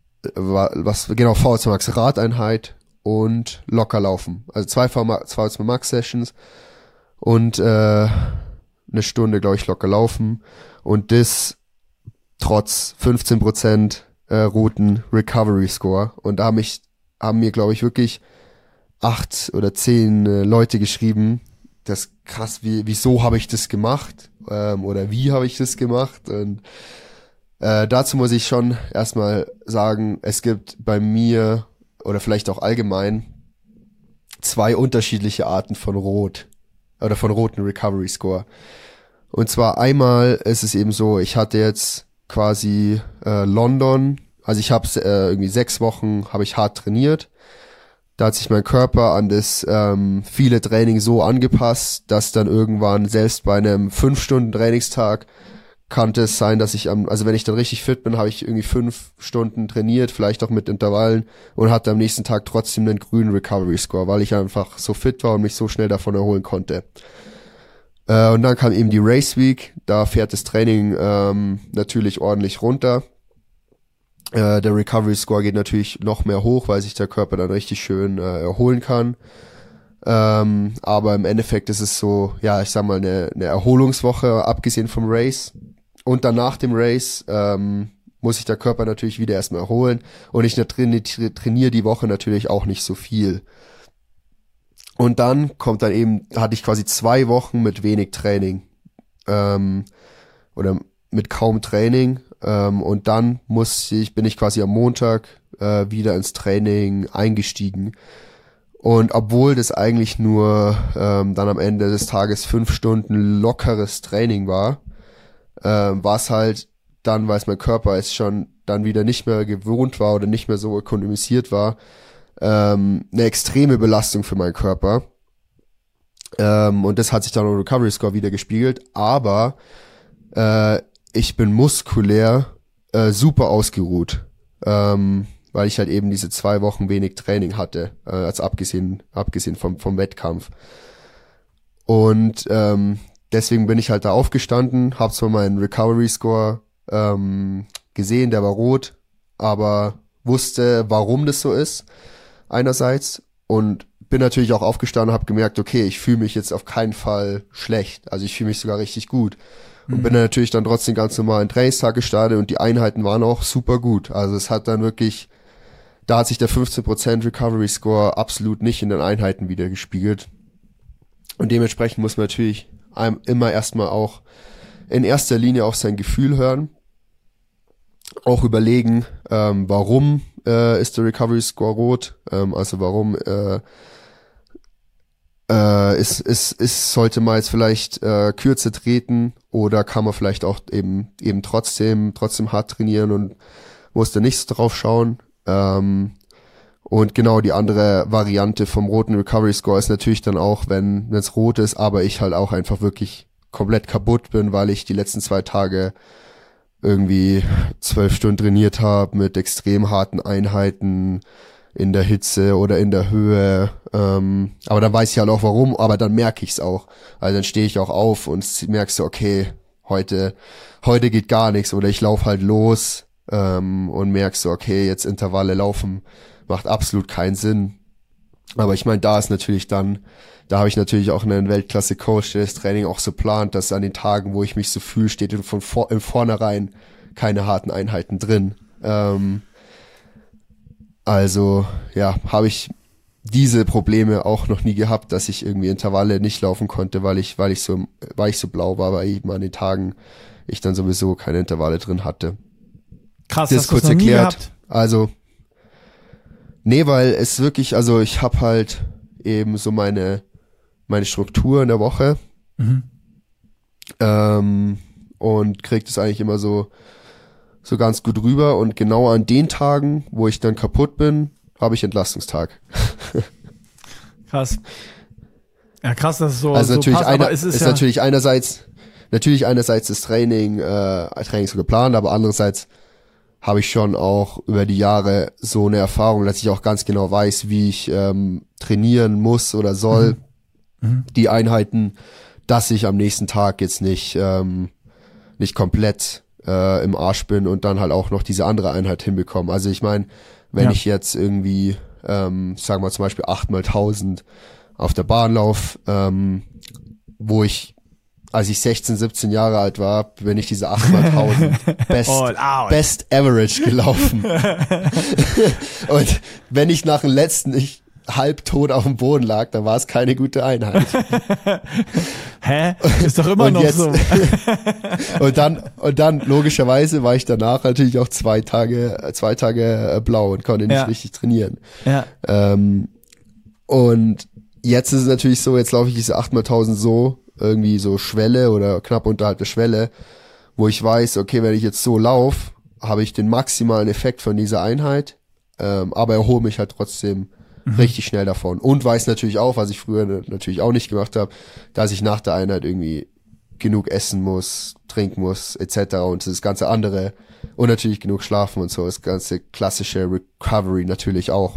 Max Radeinheit und Lockerlaufen. Also 2 VO2 Max Sessions und eine Stunde, glaube ich, locker laufen. Und das trotz 15% roten Recovery Score. Und da haben mir, glaube ich, wirklich 8 oder 10 Leute geschrieben, das ist krass, wieso habe ich das gemacht? oder wie habe ich das gemacht. Und dazu muss ich schon erstmal sagen, es gibt bei mir oder vielleicht auch allgemein 2 unterschiedliche Arten von Rot oder von roten Recovery Score. Und zwar einmal ist es eben so, ich hatte jetzt quasi London, also ich habe irgendwie 6 Wochen habe ich hart trainiert. Da hat sich mein Körper an das viele Training so angepasst, dass dann irgendwann selbst bei einem 5-Stunden-Trainingstag kann es sein, dass ich also wenn ich dann richtig fit bin, habe ich irgendwie 5 Stunden trainiert, vielleicht auch mit Intervallen und hatte am nächsten Tag trotzdem einen grünen Recovery Score, weil ich einfach so fit war und mich so schnell davon erholen konnte. Und dann kam eben die Race Week, da fährt das Training natürlich ordentlich runter. Der Recovery Score geht natürlich noch mehr hoch, weil sich der Körper dann richtig schön erholen kann. Aber im Endeffekt ist es so, ja, ich sag mal, eine Erholungswoche, abgesehen vom Race. Und dann nach dem Race muss sich der Körper natürlich wieder erstmal erholen. Und ich trainiere die Woche natürlich auch nicht so viel. Und dann kommt dann eben, hatte ich quasi 2 Wochen mit wenig Training. Oder mit kaum Training. Und dann bin ich quasi am Montag wieder ins Training eingestiegen. Und obwohl das eigentlich nur dann am Ende des Tages 5 Stunden lockeres Training war es halt dann, weil es mein Körper jetzt schon dann wieder nicht mehr gewohnt war oder nicht mehr so ökonomisiert war, eine extreme Belastung für meinen Körper. Und das hat sich dann im Recovery Score wieder gespiegelt. Aber ich bin muskulär super ausgeruht, weil ich halt eben diese 2 Wochen wenig Training hatte, als abgesehen vom Wettkampf. Und deswegen bin ich halt da aufgestanden, hab zwar meinen Recovery Score gesehen, der war rot, aber wusste, warum das so ist, einerseits, und bin natürlich auch aufgestanden und habe gemerkt, okay, ich fühle mich jetzt auf keinen Fall schlecht, also ich fühle mich sogar richtig gut. Und bin dann natürlich dann trotzdem ganz normal in den Trainingstag gestartet und die Einheiten waren auch super gut. Also es hat dann wirklich, da hat sich der 15% Recovery Score absolut nicht in den Einheiten wieder gespiegelt. Und dementsprechend muss man natürlich immer erstmal auch in erster Linie auf sein Gefühl hören. Auch überlegen, warum ist der Recovery Score rot, also warum sollte man jetzt vielleicht kürzer treten oder kann man vielleicht auch eben trotzdem hart trainieren und muss da nicht so drauf schauen. Und genau die andere Variante vom roten Recovery Score ist natürlich dann auch, wenn es rot ist, aber ich halt auch einfach wirklich komplett kaputt bin, weil ich die letzten 2 Tage irgendwie 12 Stunden trainiert habe mit extrem harten Einheiten in der Hitze oder in der Höhe. Aber dann weiß ich halt auch warum, aber dann merke ich es auch. Also dann stehe ich auch auf und merkst du, okay, heute geht gar nichts, oder ich laufe halt los und merkst du, okay, jetzt Intervalle laufen macht absolut keinen Sinn. Aber ich meine, da habe ich natürlich auch einen Weltklasse-Coach, der das Training auch so plant, dass an den Tagen, wo ich mich so fühle, steht im Vornherein keine harten Einheiten drin. Also, ja, habe ich diese Probleme auch noch nie gehabt, dass ich irgendwie Intervalle nicht laufen konnte, weil ich so blau war, weil eben an den Tagen ich dann sowieso keine Intervalle drin hatte. Krass, das hast du kurz noch nie erklärt. gehabt? Also, nee, weil es wirklich, also ich habe halt eben so meine Struktur in der Woche und krieg das eigentlich immer so ganz gut rüber, und genau an den Tagen, wo ich dann kaputt bin, habe ich Entlastungstag. Krass. Ja, krass, dass es so, also so natürlich passt, aber es ist ja natürlich einerseits das Training so geplant, aber andererseits habe ich schon auch über die Jahre so eine Erfahrung, dass ich auch ganz genau weiß, wie ich trainieren muss oder soll, die Einheiten, dass ich am nächsten Tag jetzt nicht komplett im Arsch bin und dann halt auch noch diese andere Einheit hinbekomme. Also ich meine, wenn ich jetzt irgendwie, sagen wir zum Beispiel 8x1000 auf der Bahn lauf, wo ich, als ich 16, 17 Jahre alt war, bin ich diese 8x1000 Best Average gelaufen. Und wenn ich nach dem letzten halbtot auf dem Boden lag, dann war es keine gute Einheit. hä? Ist doch immer noch jetzt, so. und dann logischerweise war ich danach natürlich auch 2 Tage blau und konnte nicht richtig trainieren. Ja. Und jetzt ist es natürlich so, jetzt laufe ich diese 8x1000 so, irgendwie so Schwelle oder knapp unterhalb der Schwelle, wo ich weiß, okay, wenn ich jetzt so laufe, habe ich den maximalen Effekt von dieser Einheit, aber erhole mich halt trotzdem richtig schnell davon. Und weiß natürlich auch, was ich früher natürlich auch nicht gemacht habe, dass ich nach der Einheit irgendwie genug essen muss, trinken muss, etc. und das ganze andere und natürlich genug schlafen und so, das ganze klassische Recovery natürlich auch.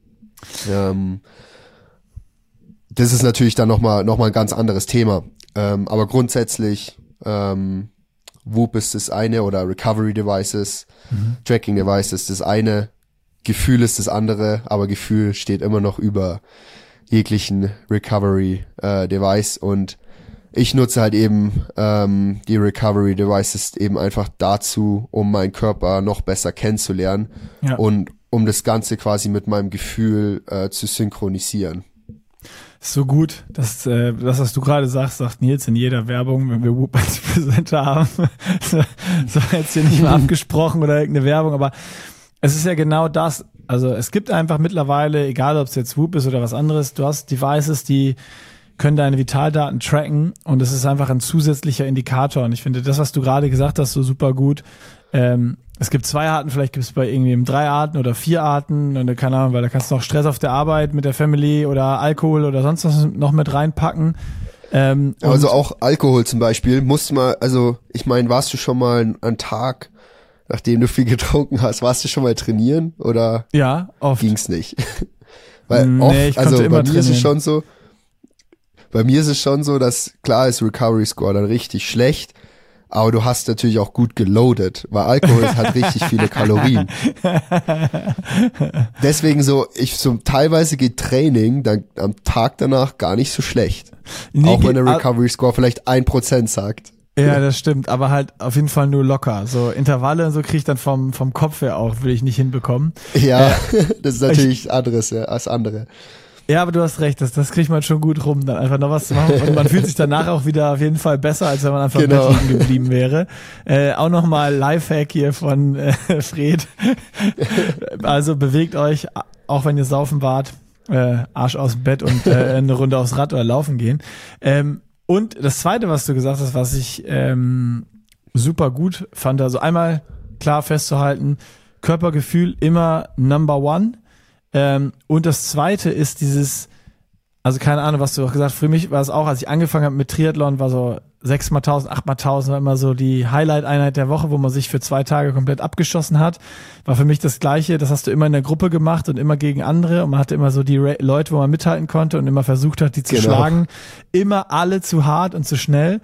Das ist natürlich dann nochmal ein ganz anderes Thema. Aber grundsätzlich Whoop ist das eine oder Recovery Devices, Tracking Devices das eine, Gefühl ist das andere, aber Gefühl steht immer noch über jeglichen Recovery Device und ich nutze halt eben die Recovery Devices eben einfach dazu, um meinen Körper noch besser kennenzulernen und um das Ganze quasi mit meinem Gefühl zu synchronisieren. So gut, das, was du gerade sagst, sagt Nils in jeder Werbung, wenn wir Whoop als Präsenter haben. So jetzt hier nicht mal abgesprochen oder irgendeine Werbung, aber es ist ja genau das. Also es gibt einfach mittlerweile, egal ob es jetzt Whoop ist oder was anderes, du hast Devices, die können deine Vitaldaten tracken und es ist einfach ein zusätzlicher Indikator. Und ich finde das, was du gerade gesagt hast, so super gut. Es gibt 2 Arten, vielleicht gibt es bei irgendwie 3 Arten oder 4 Arten und keine Ahnung, weil da kannst du noch Stress auf der Arbeit mit der Family oder Alkohol oder sonst was noch mit reinpacken. Also auch Alkohol zum Beispiel, also ich meine, warst du schon mal einen Tag, nachdem du viel getrunken hast, warst du schon mal trainieren oder ja, oft. Ging's nicht? Weil oft, also bei mir ist es schon so, dass klar ist Recovery Score dann richtig schlecht, aber du hast natürlich auch gut geloadet, weil Alkohol hat richtig viele Kalorien. Deswegen teilweise geht Training dann am Tag danach gar nicht so schlecht. Nee, auch wenn der Recovery Score vielleicht 1% sagt. Ja, das stimmt, aber halt auf jeden Fall nur locker. So Intervalle und so kriege ich dann vom Kopf her auch, will ich nicht hinbekommen. Ja, das ist natürlich anderes als andere. Ja, aber du hast recht, das kriegt man schon gut rum, dann einfach noch was zu machen. Und man fühlt sich danach auch wieder auf jeden Fall besser, als wenn man einfach im Bett liegen geblieben wäre. Auch nochmal Lifehack hier von Fred. Also bewegt euch, auch wenn ihr saufen wart, Arsch aus dem Bett und eine Runde aufs Rad oder laufen gehen. Und das Zweite, was du gesagt hast, was ich super gut fand, also einmal klar festzuhalten, Körpergefühl immer Number One. Und das Zweite ist dieses, also keine Ahnung, was du auch gesagt hast, für mich war es auch, als ich angefangen habe mit Triathlon, war so 6x1000, 8x1000 war immer so die Highlight-Einheit der Woche, wo man sich für 2 Tage komplett abgeschossen hat. War für mich das Gleiche, das hast du immer in der Gruppe gemacht und immer gegen andere und man hatte immer so die Leute, wo man mithalten konnte und immer versucht hat, die zu schlagen. Immer alle zu hart und zu schnell.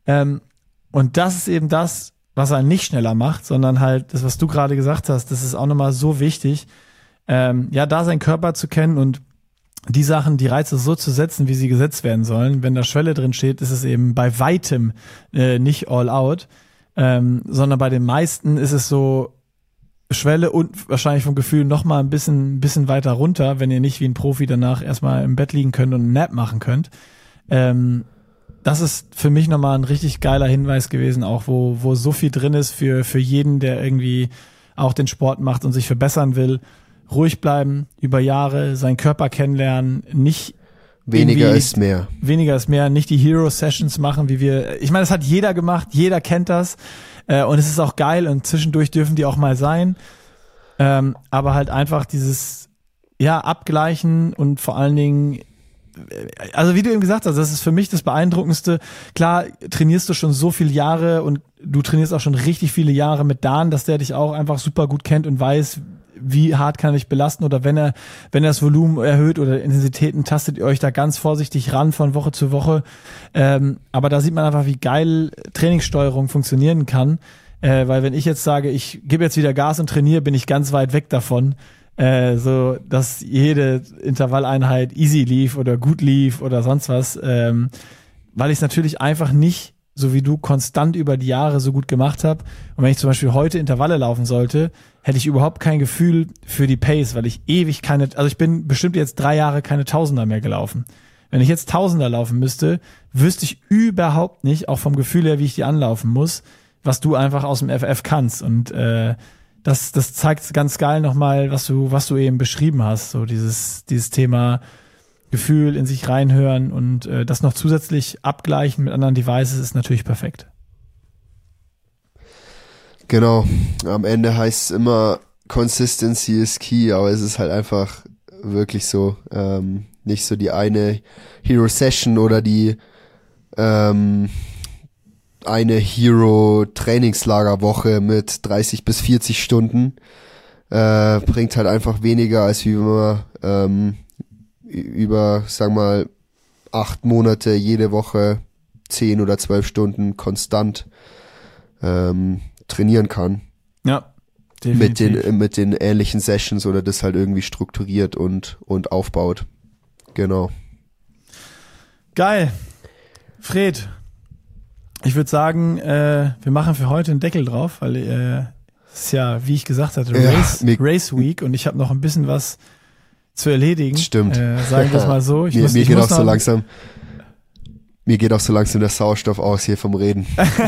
Und das ist eben das, was einen nicht schneller macht, sondern halt das, was du gerade gesagt hast, das ist auch nochmal so wichtig, da seinen Körper zu kennen und die Sachen, die Reize so zu setzen, wie sie gesetzt werden sollen. Wenn da Schwelle drin steht, ist es eben bei weitem nicht all out, sondern bei den meisten ist es so Schwelle und wahrscheinlich vom Gefühl noch mal ein bisschen weiter runter, wenn ihr nicht wie ein Profi danach erstmal im Bett liegen könnt und einen Nap machen könnt. Das ist für mich nochmal ein richtig geiler Hinweis gewesen, auch wo so viel drin ist für jeden, der irgendwie auch den Sport macht und sich verbessern will. Ruhig bleiben, über Jahre seinen Körper kennenlernen, nicht weniger ist mehr. Weniger ist mehr, nicht die Hero-Sessions machen, ich meine, das hat jeder gemacht, jeder kennt das und es ist auch geil und zwischendurch dürfen die auch mal sein, aber halt einfach dieses, abgleichen und vor allen Dingen, also wie du eben gesagt hast, das ist für mich das Beeindruckendste. Klar trainierst du schon so viele Jahre und du trainierst auch schon richtig viele Jahre mit Dan, dass der dich auch einfach super gut kennt und weiß, wie hart kann ich belasten oder wenn er das Volumen erhöht oder Intensitäten, tastet ihr euch da ganz vorsichtig ran von Woche zu Woche. Aber da sieht man einfach, wie geil Trainingssteuerung funktionieren kann. Weil wenn ich jetzt sage, ich gebe jetzt wieder Gas und trainiere, bin ich ganz weit weg davon. So, dass jede Intervalleinheit easy lief oder gut lief oder sonst was. Weil ich es natürlich einfach nicht, so wie du, konstant über die Jahre so gut gemacht habe. Und wenn ich zum Beispiel heute Intervalle laufen sollte, hätte ich überhaupt kein Gefühl für die Pace, weil ich ich bin bestimmt jetzt 3 Jahre keine Tausender mehr gelaufen. Wenn ich jetzt Tausender laufen müsste, wüsste ich überhaupt nicht, auch vom Gefühl her, wie ich die anlaufen muss, was du einfach aus dem FF kannst. Und das zeigt ganz geil nochmal, was du eben beschrieben hast. So dieses Thema Gefühl in sich reinhören und das noch zusätzlich abgleichen mit anderen Devices ist natürlich perfekt. Genau. Am Ende heißt es immer, Consistency is key, aber es ist halt einfach wirklich so, nicht so die eine Hero Session oder die eine Hero Trainingslagerwoche mit 30 bis 40 Stunden bringt halt einfach weniger, als wie wenn man über, sagen wir mal, 8 Monate jede Woche 10 oder 12 Stunden konstant trainieren kann. Ja, definitiv. Mit den ähnlichen Sessions oder das halt irgendwie strukturiert und aufbaut. Genau. Geil. Fred, ich würde sagen, wir machen für heute einen Deckel drauf, weil es ist ja, wie ich gesagt hatte, Race Week und ich habe noch ein bisschen was zu erledigen. Stimmt. Sagen wir es mal so. Mir geht auch so langsam der Sauerstoff aus hier vom Reden.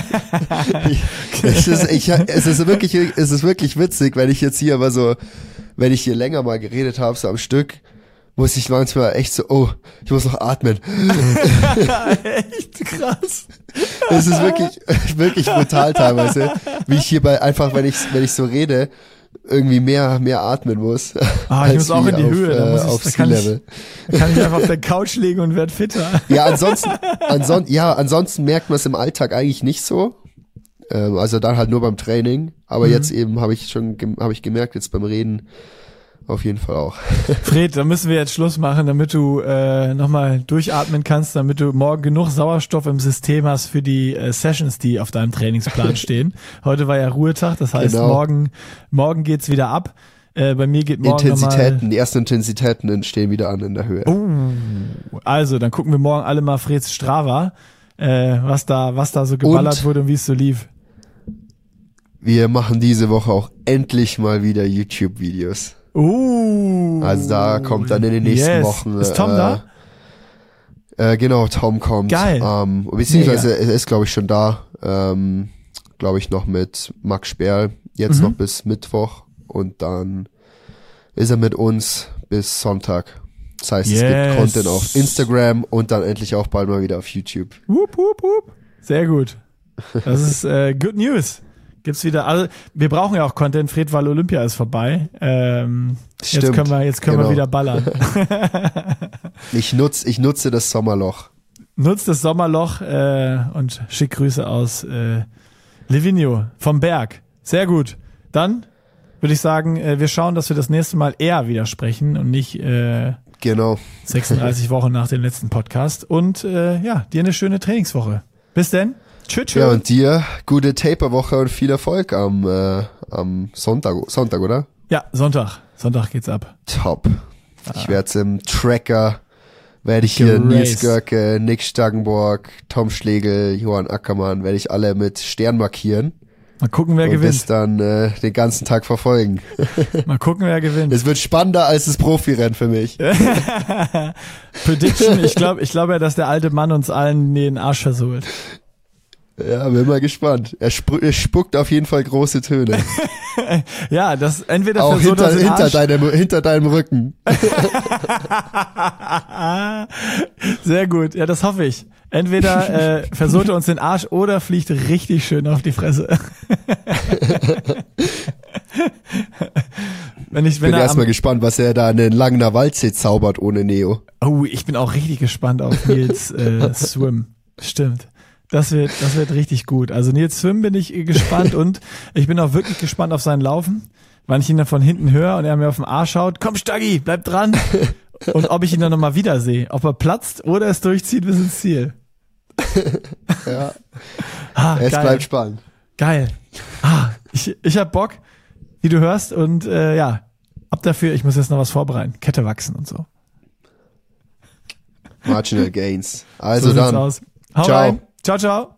Es ist wirklich witzig, wenn ich jetzt hier aber so, wenn ich hier länger mal geredet habe, so am Stück, muss ich manchmal echt so, oh, ich muss noch atmen. Echt krass. Es ist wirklich brutal teilweise, wie ich hierbei einfach, wenn ich so rede, irgendwie mehr atmen muss. Ich muss auch in die Höhe, da kann ich einfach auf der Couch liegen und werd fitter. Ja, ansonsten merkt man es im Alltag eigentlich nicht so. Also dann halt nur beim Training. Aber jetzt eben habe ich gemerkt, jetzt beim Reden auf jeden Fall auch. Fred, da müssen wir jetzt Schluss machen, damit du nochmal durchatmen kannst, damit du morgen genug Sauerstoff im System hast für die Sessions, die auf deinem Trainingsplan stehen. Heute war ja Ruhetag, das heißt, genau. morgen geht's wieder ab. Bei mir geht morgen die ersten Intensitäten stehen wieder an in der Höhe. Also, dann gucken wir morgen alle mal Freds Strava, was da so geballert wurde und wie es so lief. Wir machen diese Woche auch endlich mal wieder YouTube-Videos. Also da kommt dann in den nächsten Wochen. Ist Tom da? Genau, Tom kommt. Geil. Beziehungsweise er ist, glaube ich, schon da. Glaube ich, noch mit Max Sperl. Jetzt noch bis Mittwoch. Und dann ist er mit uns bis Sonntag. Das heißt, es gibt Content auf Instagram und dann endlich auch bald mal wieder auf YouTube. Wup, wup, wup. Sehr gut. Das ist good news. Gibt's wieder, also wir brauchen ja auch Content, Fred, weil Olympia ist vorbei. Jetzt können wir wieder ballern. Ich nutze das Sommerloch. Nutzt das Sommerloch und schick Grüße aus Livigno vom Berg. Sehr gut. Dann würde ich sagen, wir schauen, dass wir das nächste Mal eher wieder sprechen und nicht 36 Wochen nach dem letzten Podcast. Und dir eine schöne Trainingswoche. Bis denn. Tschüss. Ja, und dir gute Taper-Woche und viel Erfolg am Sonntag, oder? Ja, Sonntag. Sonntag geht's ab. Top. Ich werde im Tracker, werde ich hier Nils Görke, Nick Staggenborg, Tom Schlegel, Johann Ackermann, werde ich alle mit Stern markieren. Mal gucken, wer gewinnt. Und das dann den ganzen Tag verfolgen. Mal gucken, wer gewinnt. Es wird spannender als das Profirennen für mich. Prediction, ich glaube ja, dass der alte Mann uns allen den Arsch versohlt. Ja, bin mal gespannt. Er spuckt auf jeden Fall große Töne. Ja, das entweder auch hinter deinem Rücken. Sehr gut, ja, das hoffe ich. Entweder versohlt er uns den Arsch oder fliegt richtig schön auf die Fresse. Ich bin erstmal gespannt, was er da in den Langener Waldsee zaubert ohne Neo. Oh, ich bin auch richtig gespannt auf Nils Swim. Stimmt. Das wird richtig gut. Also Nils Swim bin ich gespannt und ich bin auch wirklich gespannt auf sein Laufen, wann ich ihn dann von hinten höre und er mir auf den Arsch schaut. Komm, Staggi, bleib dran. Und ob ich ihn dann nochmal wiedersehe. Ob er platzt oder es durchzieht bis ins Ziel. Ja. Es bleibt spannend. Geil. Ich hab Bock, wie du hörst und ab dafür, ich muss jetzt noch was vorbereiten. Kette wachsen und so. Marginal Gains. Also so dann. Aus. Hau Ciao. rein. Ciao, ciao.